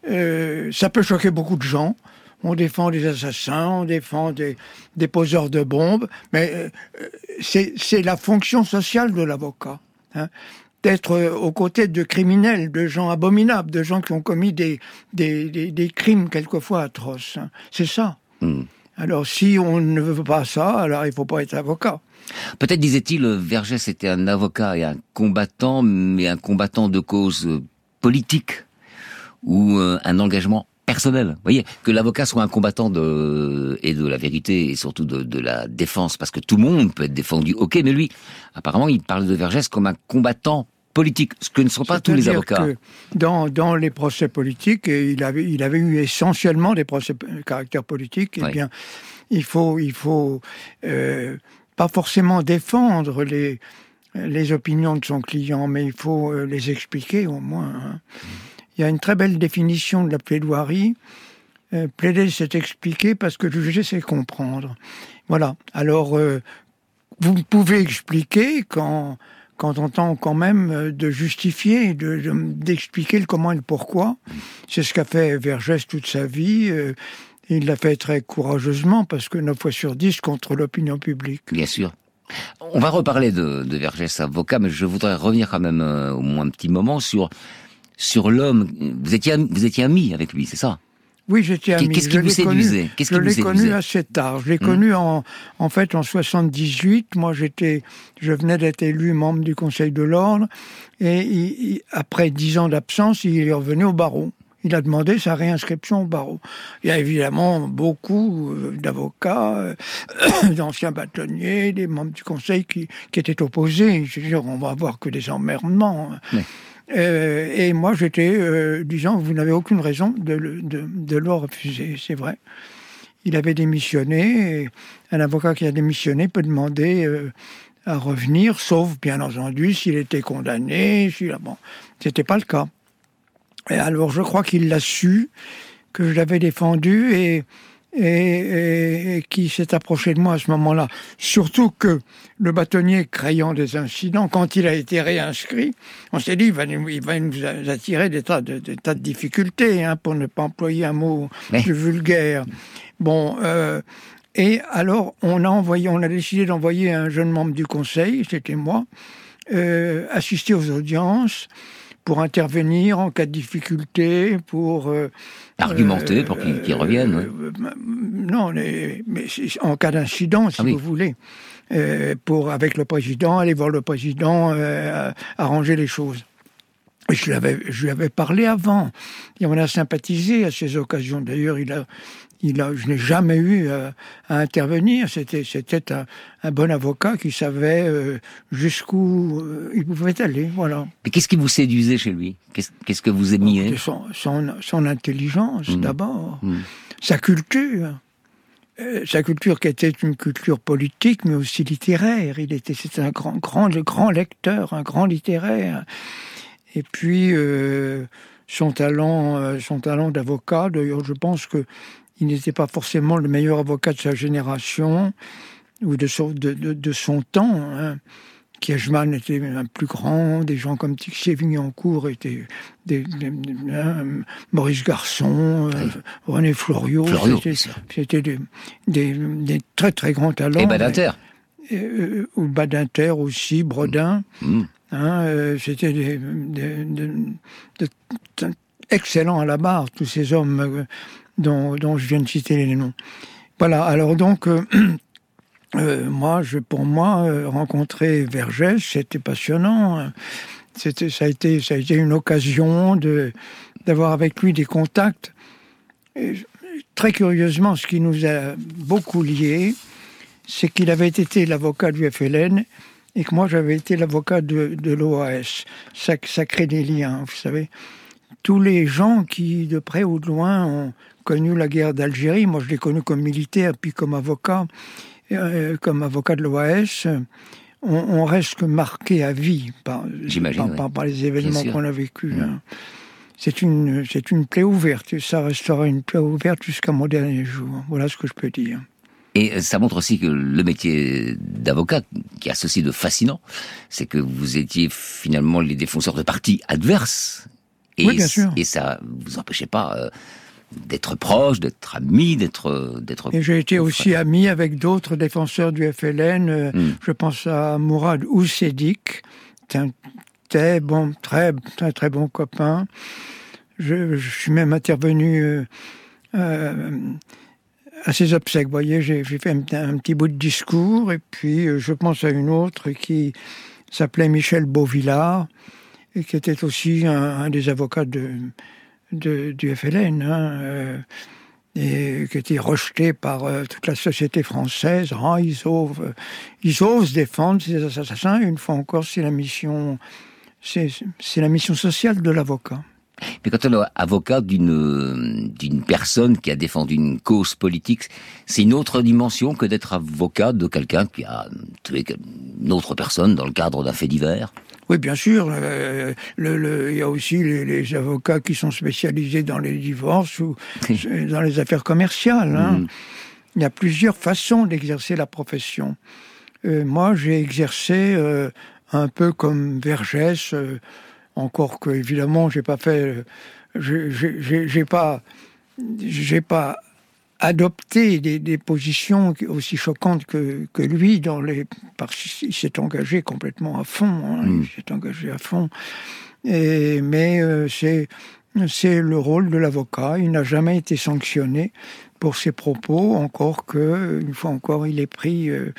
Euh, ça peut choquer beaucoup de gens. On défend des assassins, on défend des, des poseurs de bombes, mais euh, c'est, c'est la fonction sociale de l'avocat. Hein. D'être aux côtés de criminels, de gens abominables, de gens qui ont commis des, des, des, des crimes quelquefois atroces. Hein. C'est ça. Mm. Alors, si on ne veut pas ça, alors il ne faut pas être avocat. Peut-être, disait-il, Vergès était un avocat et un combattant, mais un combattant de cause politique ou un engagement personnel. Vous voyez, que l'avocat soit un combattant de, et de la vérité et surtout de, de la défense, parce que tout le monde peut être défendu, ok, mais lui, apparemment, il parle de Vergès comme un combattant politique, ce que ne sont pas C'est-à-dire tous les avocats. Que dans, dans les procès politiques, et il avait, il avait eu essentiellement des procès de caractère politique, eh oui. bien, il faut, il faut euh, pas forcément défendre les, les opinions de son client, mais il faut euh, les expliquer au moins. Hein. Il y a une très belle définition de la plaidoirie. Euh, plaider, c'est expliquer, parce que juger, c'est comprendre. Voilà. Alors, euh, vous pouvez expliquer quand... quand on tente quand même de justifier, de, de, d'expliquer le comment et le pourquoi. C'est ce qu'a fait Vergès toute sa vie. Euh, il l'a fait très courageusement, parce que neuf fois sur dix contre l'opinion publique. Bien sûr. On va reparler de, de Vergès, avocat, mais je voudrais revenir quand même euh, au moins un petit moment sur, sur l'homme. Vous étiez, vous étiez ami avec lui, c'est ça ? Oui, j'étais ami. Qu'est-ce qui je vous séduisait Qu'est-ce Je qui l'ai vous connu assez tard. Je l'ai mmh. connu en, en fait en soixante-dix-huit. Moi, j'étais, je venais d'être élu membre du Conseil de l'Ordre. Et il, il, après dix ans d'absence, il est revenu au barreau. Il a demandé sa réinscription au barreau. Il y a évidemment beaucoup d'avocats, euh, d'anciens bâtonniers, des membres du Conseil qui, qui étaient opposés. Je veux dire, on va avoir que des emmerdements. Mmh. Euh, et moi, j'étais euh, disant, vous n'avez aucune raison de, de, de le refuser, c'est vrai. Il avait démissionné, et un avocat qui a démissionné peut demander euh, à revenir, sauf, bien entendu, s'il était condamné. Si, bon, c'était pas le cas. Et alors, je crois qu'il l'a su, que je l'avais défendu, et... Et, et, et qui s'est approché de moi à ce moment-là. Surtout que le bâtonnier, craignant des incidents, quand il a été réinscrit, on s'est dit il va nous, il va nous attirer des tas de, des tas de difficultés, hein, pour ne pas employer un mot Mais... plus vulgaire. Bon, euh, et alors on a envoyé, on a décidé d'envoyer un jeune membre du Conseil, c'était moi, euh, assister aux audiences, pour intervenir en cas de difficulté, pour... Euh, Argumenter, euh, pour qu'ils, qu'ils reviennent. Euh, oui. Non, mais, mais en cas d'incident, si ah, oui. vous voulez. Euh, pour, avec le président, aller voir le président, euh, arranger les choses. Et je, l'avais, je lui avais parlé avant. Et on a sympathisé à ces occasions. D'ailleurs, il a... Il a, je n'ai jamais eu à, à intervenir. C'était, c'était un, un bon avocat qui savait euh, jusqu'où euh, il pouvait aller. Voilà. Mais qu'est-ce qui vous séduisait chez lui ? Qu'est-ce, qu'est-ce que vous aimiez ? son, son, son intelligence, mmh. d'abord. Mmh. Sa culture. Euh, sa culture qui était une culture politique, mais aussi littéraire. Il était, c'était un grand, grand, grand lecteur, un grand littéraire. Et puis, euh, son talent, euh, son talent d'avocat, d'ailleurs, je pense que il n'était pas forcément le meilleur avocat de sa génération ou de son, de, de, de son temps. Hein. Kiechman était un plus grand, des gens comme Tixier-Vignancourt étaient des, des, des euh, Maurice Garçon, euh, René Floriot, Floriot c'était, c'était des, des, des très très grands talents. Et Badinter. Et, euh, ou Badinter aussi, Brodin. Mmh. Hein, euh, c'était des, des, des, des, des excellents à la barre, tous ces hommes euh, dont, dont je viens de citer les noms. Voilà, alors donc... Euh, Euh, moi, je, pour moi, euh, rencontrer Vergès, c'était passionnant. C'était, ça a été, ça a été une occasion de d'avoir avec lui des contacts. Et, très curieusement, ce qui nous a beaucoup liés, c'est qu'il avait été l'avocat du F L N et que moi, j'avais été l'avocat de, de l'O A S. Ça, ça crée des liens, vous savez. Tous les gens qui, de près ou de loin, ont connu la guerre d'Algérie, moi, je l'ai connu comme militaire, puis comme avocat. Comme avocat de l'O A S, on, on reste marqué à vie par, par, par, par les événements qu'on a vécus. Mmh. Hein. C'est une, c'est une plaie ouverte. Ça restera une plaie ouverte jusqu'à mon dernier jour. Voilà ce que je peux dire. Et ça montre aussi que le métier d'avocat, qui a ceci de fascinant, c'est que vous étiez finalement les défenseurs de partis adverses. Et, oui, bien sûr. Et ça vous empêchait pas... Euh, d'être proche, d'être ami, d'être... d'être Et j'ai été aussi ami avec d'autres défenseurs du F L N. Mm. Je pense à Mourad Oussedik, un très bon, très, très, très bon copain. Je, je suis même intervenu euh, euh, à ses obsèques. Vous voyez, j'ai, j'ai fait un, un petit bout de discours. Et puis, euh, je pense à une autre qui s'appelait Michel Beauvillard, et qui était aussi un, un des avocats de... De, du F L N, hein, euh, et qui était rejeté par euh, toute la société française. Oh, ils osent, euh, ils osent défendre ces assassins. Une fois encore, c'est la mission, c'est, c'est la mission sociale de l'avocat. Mais quand on est avocat d'une d'une personne qui a défendu une cause politique, c'est une autre dimension que d'être avocat de quelqu'un qui a tué une autre personne dans le cadre d'un fait divers. Oui, bien sûr. Euh, le, le, il y a aussi les, les avocats qui sont spécialisés dans les divorces ou dans les affaires commerciales. Hein. Mmh. Il y a plusieurs façons d'exercer la profession. Euh, moi, j'ai exercé euh, un peu comme Vergès, euh, encore que évidemment, j'ai pas fait, euh, j'ai, j'ai, j'ai pas, j'ai pas adopté des, des positions aussi choquantes que, que lui dans les, parce qu'il s'est engagé complètement à fond, hein, mmh. il s'est engagé à fond. Et, mais euh, c'est, c'est le rôle de l'avocat. Il n'a jamais été sanctionné pour ses propos, encore que, une fois encore, il est pris. Euh,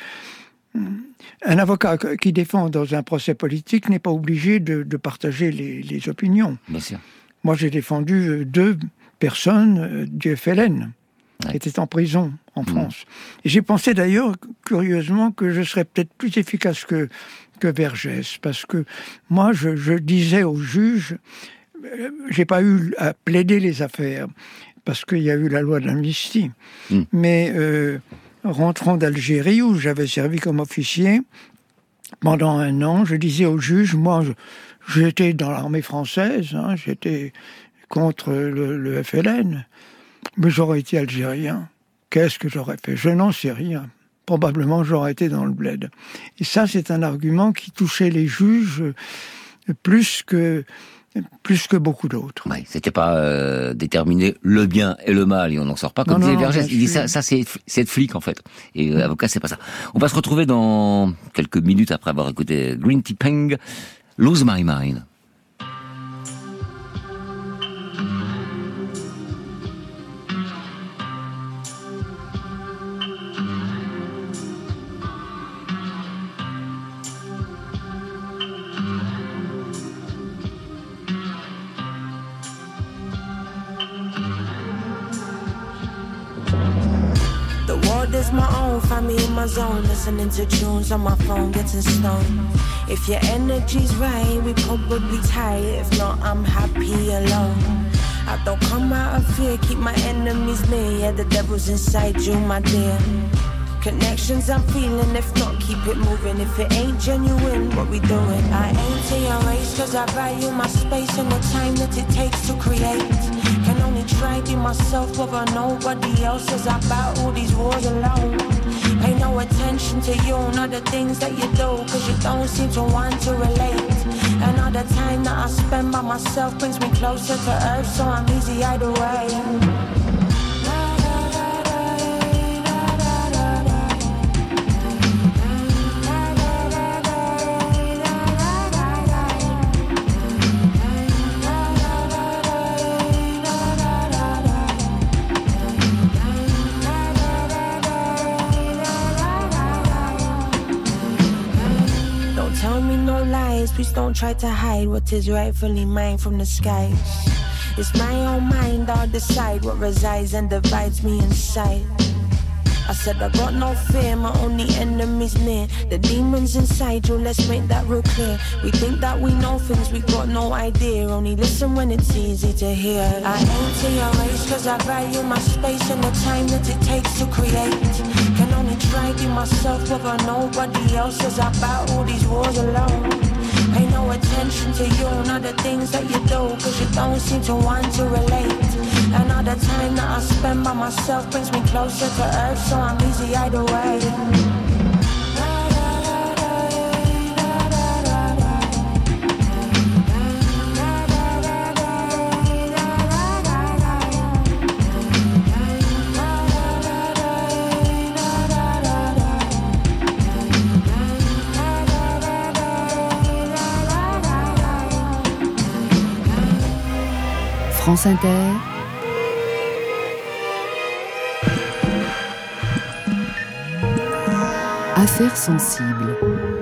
un avocat qui défend dans un procès politique n'est pas obligé de, de partager les, les opinions. Bien sûr. Moi, j'ai défendu deux personnes du F L N. Ouais. Était en prison en France. Mmh. Et j'ai pensé d'ailleurs, curieusement, que je serais peut-être plus efficace que, que Vergès, parce que moi, je, je disais aux juges, euh, j'ai pas eu à plaider les affaires, parce qu'il y a eu la loi d'amnistie. Mmh. Mais euh, rentrant d'Algérie, où j'avais servi comme officier, pendant un an, je disais aux juges, moi, je, j'étais dans l'armée française, hein, j'étais contre le, le F L N, mais j'aurais été algérien. Qu'est-ce que j'aurais fait? Je n'en sais rien. Probablement, j'aurais été dans le bled. Et ça, c'est un argument qui touchait les juges plus que, plus que beaucoup d'autres. Oui, c'était pas euh, déterminer le bien et le mal, et on n'en sort pas. Comme disait Vergès, il dit ça, ça c'est, c'est être flic, en fait. Et euh, avocat, c'est pas ça. On va se retrouver dans quelques minutes après avoir écouté Green Tea Peng, Lose My Mind. Is my own, find me in my zone, listening to tunes on my phone, getting stoned. If your energy's right, we probably tight. If not, I'm happy alone. I don't come out of fear, keep my enemies near. Yeah, the devil's inside you, my dear. Connections I'm feeling, if not, keep it moving. If it ain't genuine, what we doing? I aim to your race, cause I value my space and the time that it takes to create. Can only try be myself over nobody else as I battle these wars alone. Pay no attention to to you, not the things that you do, cause you don't seem to want to relate. And all the time that I spend by myself brings me closer to earth, so I'm easy either way. Tell me no lies, please don't try to hide what is rightfully mine from the skies. It's my own mind, I'll decide what resides and divides me inside. I said I got no fear, my only enemy's near. The demons inside you, let's make that real clear. We think that we know things, we got no idea. Only listen when it's easy to hear. I aim to your race cause I value my space and the time that it takes to create. Can only try be myself over nobody else as I battle these wars alone. Pay no attention to you, not the things that you do, cause you don't seem to want to relate. And all the time that I spend by myself brings me closer to earth, so I'm easy either way. France Inter, Affaires sensibles.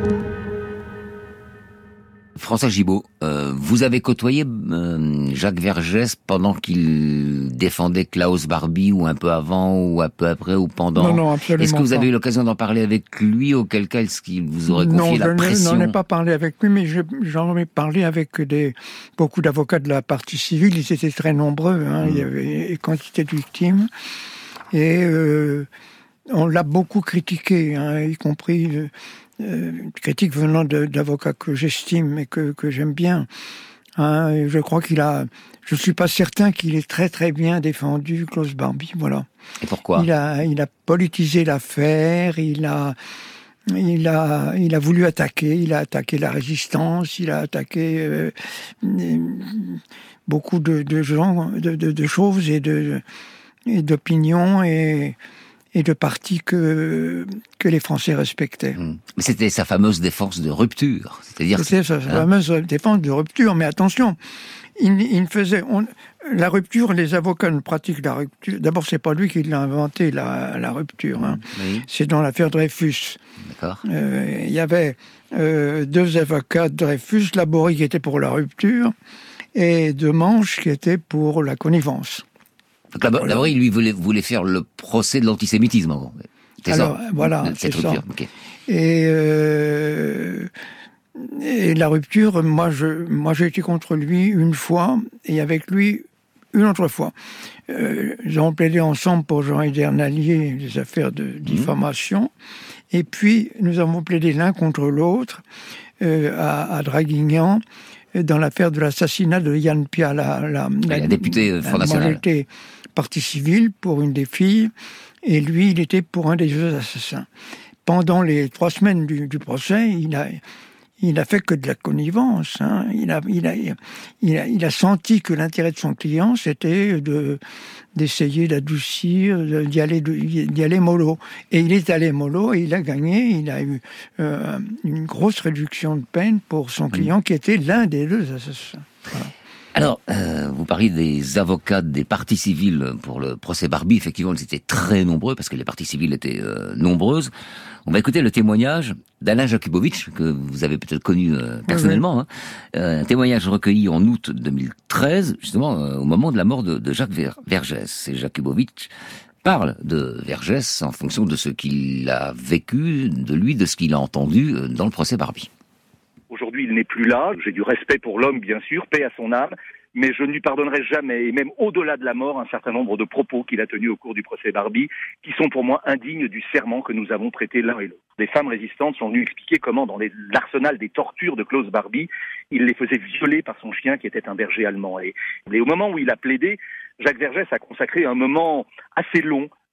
François Gibault, euh, vous avez côtoyé euh, Jacques Vergès pendant qu'il défendait Klaus Barbie, ou un peu avant, ou un peu après, ou pendant. Non, non, absolument Est-ce que vous pas. avez eu l'occasion d'en parler avec lui, auquel cas est-ce qu'il vous aurait confié non, la pression? Non, je n'en ai pas parlé avec lui, mais je, j'en ai parlé avec des, beaucoup d'avocats de la partie civile. Ils étaient très nombreux, hein, mmh. Il y avait une quantité de victimes. Et euh, on l'a beaucoup critiqué, hein, y compris... Euh, Euh, critique venant de, d'avocats que j'estime et que, que j'aime bien. Hein, et je crois qu'il a... Je suis pas certain qu'il ait très très bien défendu Klaus Barbie, voilà. Et pourquoi ? Il a, il a politisé l'affaire, il a, il a, il a voulu attaquer, il a attaqué la résistance, il a attaqué euh, beaucoup de, de gens, de, de, de choses et, de, et d'opinions et... et de partis que, que les Français respectaient. Mmh. Mais c'était sa fameuse défense de rupture. C'est-à-dire c'était sa hein fameuse défense de rupture, mais attention, il, il faisait... On, la rupture, les avocats ne pratiquent la rupture. D'abord, c'est pas lui qui l'a inventé, la, la rupture. Hein. Oui. C'est dans l'affaire Dreyfus. D'accord. Euh, il y avait euh, deux avocats de Dreyfus, Laborie qui était pour la rupture, et Demange qui était pour la connivence. Donc là, voilà. D'abord, il lui voulait, voulait faire le procès de l'antisémitisme. C'est Alors, ça, voilà, cette c'est rupture. ça. Okay. Et, euh, et la rupture, moi, je, moi, j'ai été contre lui une fois, et avec lui une autre fois. Euh, nous avons plaidé ensemble pour Jean Edernalier, les affaires de diffamation, mmh. et puis nous avons plaidé l'un contre l'autre euh, à, à Draguignan, dans l'affaire de l'assassinat de Yann Pia, la, la, la, la députée Front National. Moi, j'étais partie civile pour une des filles, et lui, il était pour un des deux assassins. Pendant les trois semaines du, du procès, il a, il a fait que de la connivence. Hein. Il a, il a, il a, il a senti que l'intérêt de son client, c'était de, d'essayer d'adoucir, d'y aller, d'y aller mollo. Et il est allé mollo et il a gagné. Il a eu euh, une grosse réduction de peine pour son client, qui était l'un des deux assassins. Voilà. Alors, euh, vous parliez des avocats des parties civiles pour le procès Barbie. Effectivement, ils étaient très nombreux parce que les parties civiles étaient euh, nombreuses. On va écouter le témoignage d'Alain Jakubowicz, que vous avez peut-être connu euh, personnellement. Oui. Hein. Euh, un témoignage recueilli en août deux mille treize, justement euh, au moment de la mort de, de Jacques Ver- Vergès. Et Jakubowicz parle de Vergès en fonction de ce qu'il a vécu, de lui, de ce qu'il a entendu euh, dans le procès Barbie. Aujourd'hui, il n'est plus là. J'ai du respect pour l'homme, bien sûr, paix à son âme, mais je ne lui pardonnerai jamais, et même au-delà de la mort, un certain nombre de propos qu'il a tenus au cours du procès Barbie, qui sont pour moi indignes du serment que nous avons prêté l'un et l'autre. Des femmes résistantes sont venues expliquer comment, dans les, l'arsenal des tortures de Klaus Barbie, il les faisait violer par son chien qui était un berger allemand. Et, et au moment où il a plaidé, Jacques Vergès a consacré un moment assez long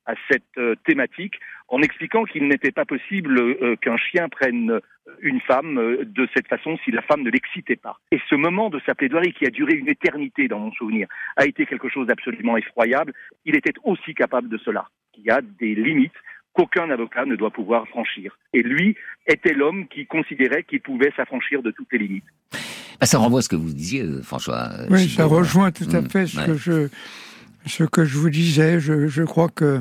à cette euh, thématique en expliquant qu'il n'était pas possible euh, qu'un chien prenne une femme euh, de cette façon si la femme ne l'excitait pas. Et ce moment de sa plaidoirie, qui a duré une éternité dans mon souvenir, a été quelque chose d'absolument effroyable. Il était aussi capable de cela. Il y a des limites qu'aucun avocat ne doit pouvoir franchir. Et lui était l'homme qui considérait qu'il pouvait s'affranchir de toutes les limites. Bah, ça renvoie à ce que vous disiez, François. Oui, Chibaud, ça rejoint tout à mmh, fait ce, ouais. que je, ce que je vous disais. Je, je crois que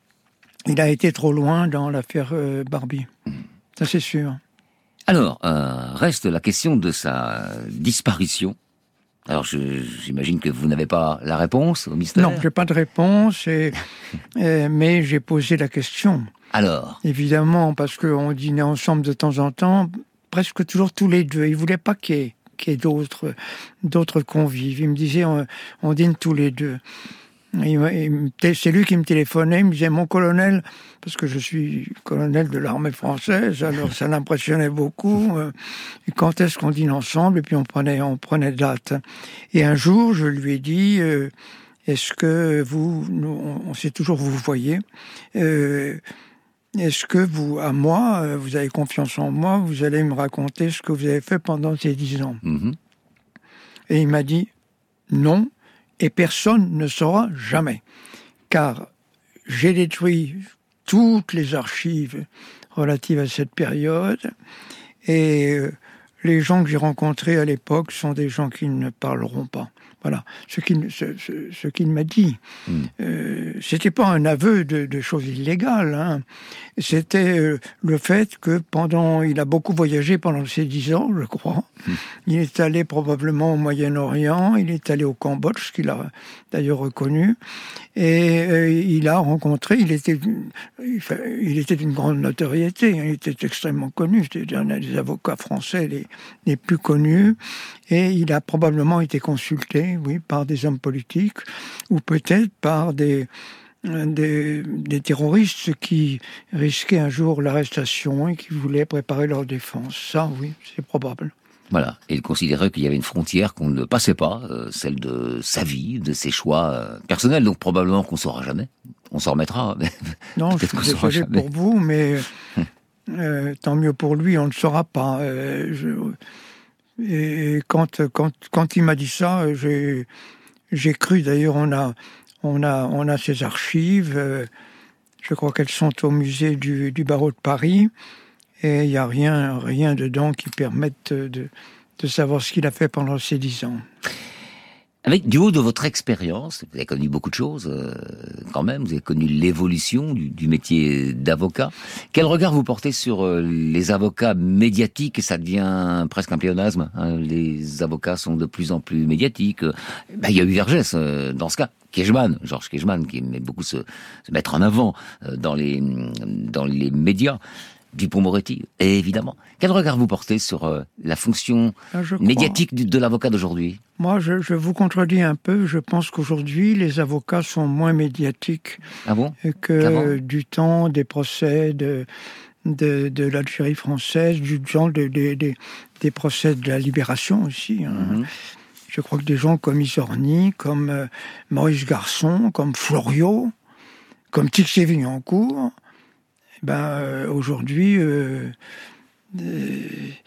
il a été trop loin dans l'affaire euh, Barbie. Ça, c'est sûr. Alors, euh, reste la question de sa disparition. Alors, je, j'imagine que vous n'avez pas la réponse au mystère. Non, j'ai pas de réponse, et, et, mais j'ai posé la question. Alors ? Évidemment, parce qu'on dînait ensemble de temps en temps, presque toujours tous les deux. Il voulait pas qu'il y ait, qu'il y ait d'autres, d'autres convives. Il me disait, on, on dîne tous les deux. Il, il, c'est lui qui me téléphonait, il me disait, mon colonel, parce que je suis colonel de l'armée française, alors ça l'impressionnait beaucoup. Et quand est-ce qu'on dîne ensemble? Et puis on prenait, on prenait date. Et un jour, je lui ai dit, euh, est-ce que vous, nous, on, on sait toujours vous voyez, euh, est-ce que vous, à moi, vous avez confiance en moi, vous allez me raconter ce que vous avez fait pendant ces dix ans? Mmh. Et il m'a dit, non. Et personne ne saura jamais, car j'ai détruit toutes les archives relatives à cette période, et euh, les gens que j'ai rencontrés à l'époque sont des gens qui ne parleront pas. Voilà, ce qu'il, ce, ce, ce qu'il m'a dit. Mmh. Euh, c'était pas un aveu de, de choses illégales, hein. C'était euh, le fait que pendant, il a beaucoup voyagé pendant ces dix ans, je crois. Mmh. Il est allé probablement au Moyen-Orient, il est allé au Cambodge, ce qu'il a d'ailleurs reconnu, et euh, il a rencontré, il était, il, il était d'une grande notoriété, il était extrêmement connu, c'était un des avocats français les, les plus connus, et il a probablement été consulté, oui, par des hommes politiques, ou peut-être par des, des, des terroristes qui risquaient un jour l'arrestation et qui voulaient préparer leur défense. Ça, oui, c'est probable. Voilà, et il considérait qu'il y avait une frontière qu'on ne passait pas, euh, celle de sa vie, de ses choix euh, personnels, donc probablement qu'on ne saura jamais. On s'en remettra. Mais non, je suis désolé pour vous, mais euh, tant mieux pour lui, on ne saura pas. Euh, je... Et quand, quand, quand il m'a dit ça, j'ai, j'ai cru, d'ailleurs, on a, on a, on a ces archives, euh, je crois qu'elles sont au musée du, du barreau de Paris, et il n'y a rien, rien dedans qui permette de, de savoir ce qu'il a fait pendant ces dix ans. Avec du haut de votre expérience, vous avez connu beaucoup de choses, euh, quand même, vous avez connu l'évolution du, du métier d'avocat. Quel regard vous portez sur euh, les avocats médiatiques? Ça devient presque un pléonasme, hein. Les avocats sont de plus en plus médiatiques. Ben, il y a eu Vergès, euh, dans ce cas. Kejman, Georges Kejman, qui aimait beaucoup se, se mettre en avant euh, dans les, dans les médias. Dupond-Moretti, évidemment. Quel regard vous portez sur euh, la fonction médiatique du, de l'avocat d'aujourd'hui? Moi, je, je vous contredis un peu. Je pense qu'aujourd'hui, les avocats sont moins médiatiques ah bon que ah bon du temps des procès de, de, de l'Algérie française, du temps de, de, de, des procès de la Libération aussi. Hein. Mm-hmm. Je crois que des gens comme Isorni, comme euh, Maurice Garçon, comme Floriot, comme Tixier-Vignancourt, ben, euh, aujourd'hui, euh, euh,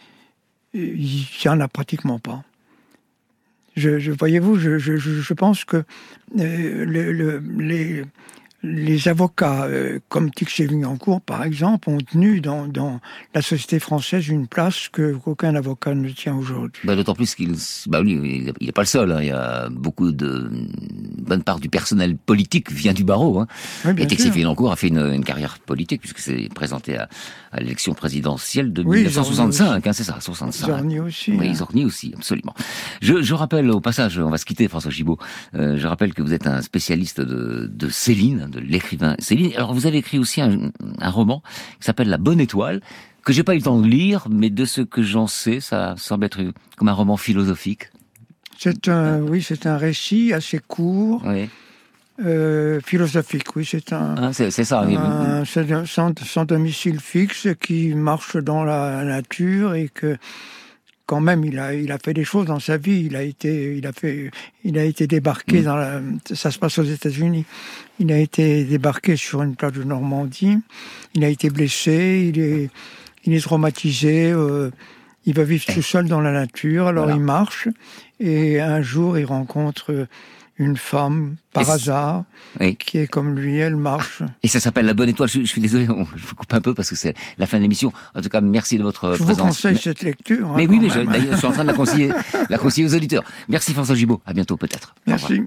il n'y en a pratiquement pas. Je, je, voyez-vous, je, je, je pense que euh, le, le, les, les avocats euh, comme Tixier-Vignancourt, par exemple, ont tenu dans, dans la société française une place que qu'aucun avocat ne tient aujourd'hui. Bah, d'autant plus qu'il, bah oui, il n'est pas le seul. Hein. Il y a beaucoup de, une bonne part du personnel politique vient du barreau. Hein. Oui, et Tixier-Vignancourt a fait une, une carrière politique puisque c'est présenté à, à l'élection présidentielle de oui, dix-neuf cent soixante-cinq. Hein, c'est ça, soixante-cinq. Isorni aussi. Oui, hein. Isorni aussi, absolument. Je, je rappelle au passage, on va se quitter, François Chibaud. Euh, je rappelle que vous êtes un spécialiste de, de Céline, de l'écrivain Céline. Alors vous avez écrit aussi un, un roman qui s'appelle La Bonne Étoile, que j'ai pas eu le temps de lire, mais de ce que j'en sais, ça semble être comme un roman philosophique. C'est un, oui, c'est un récit assez court, oui. euh, philosophique, oui, c'est un... Ah, c'est, c'est ça. Un, c'est un, sans, sans domicile fixe qui marche dans la nature et que quand même, il a, il a fait des choses dans sa vie. Il a été, il a fait, il a été débarqué mmh. dans la, ça se passe aux États-Unis. Il a été débarqué sur une plage de Normandie. Il a été blessé. Il est, il est traumatisé. Euh, il va vivre tout seul dans la nature. Alors voilà. Il marche et un jour il rencontre une femme, par et hasard, oui. qui est comme lui, elle marche. Et ça s'appelle La Bonne Étoile. Je, je suis désolé, on, je vous coupe un peu parce que c'est la fin de l'émission. En tout cas, merci de votre je présence. Je vous conseille mais, cette lecture. Mais hein, oui, mais je, d'ailleurs, je suis en train de la conseiller, la conseiller aux auditeurs. Merci François Gibault. À bientôt, peut-être. Merci.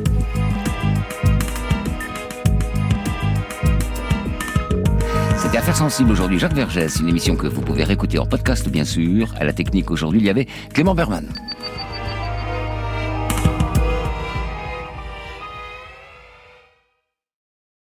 C'était Affaires sensibles aujourd'hui. Jacques Vergès, une émission que vous pouvez réécouter en podcast, bien sûr. À la technique aujourd'hui, il y avait Clément Berman.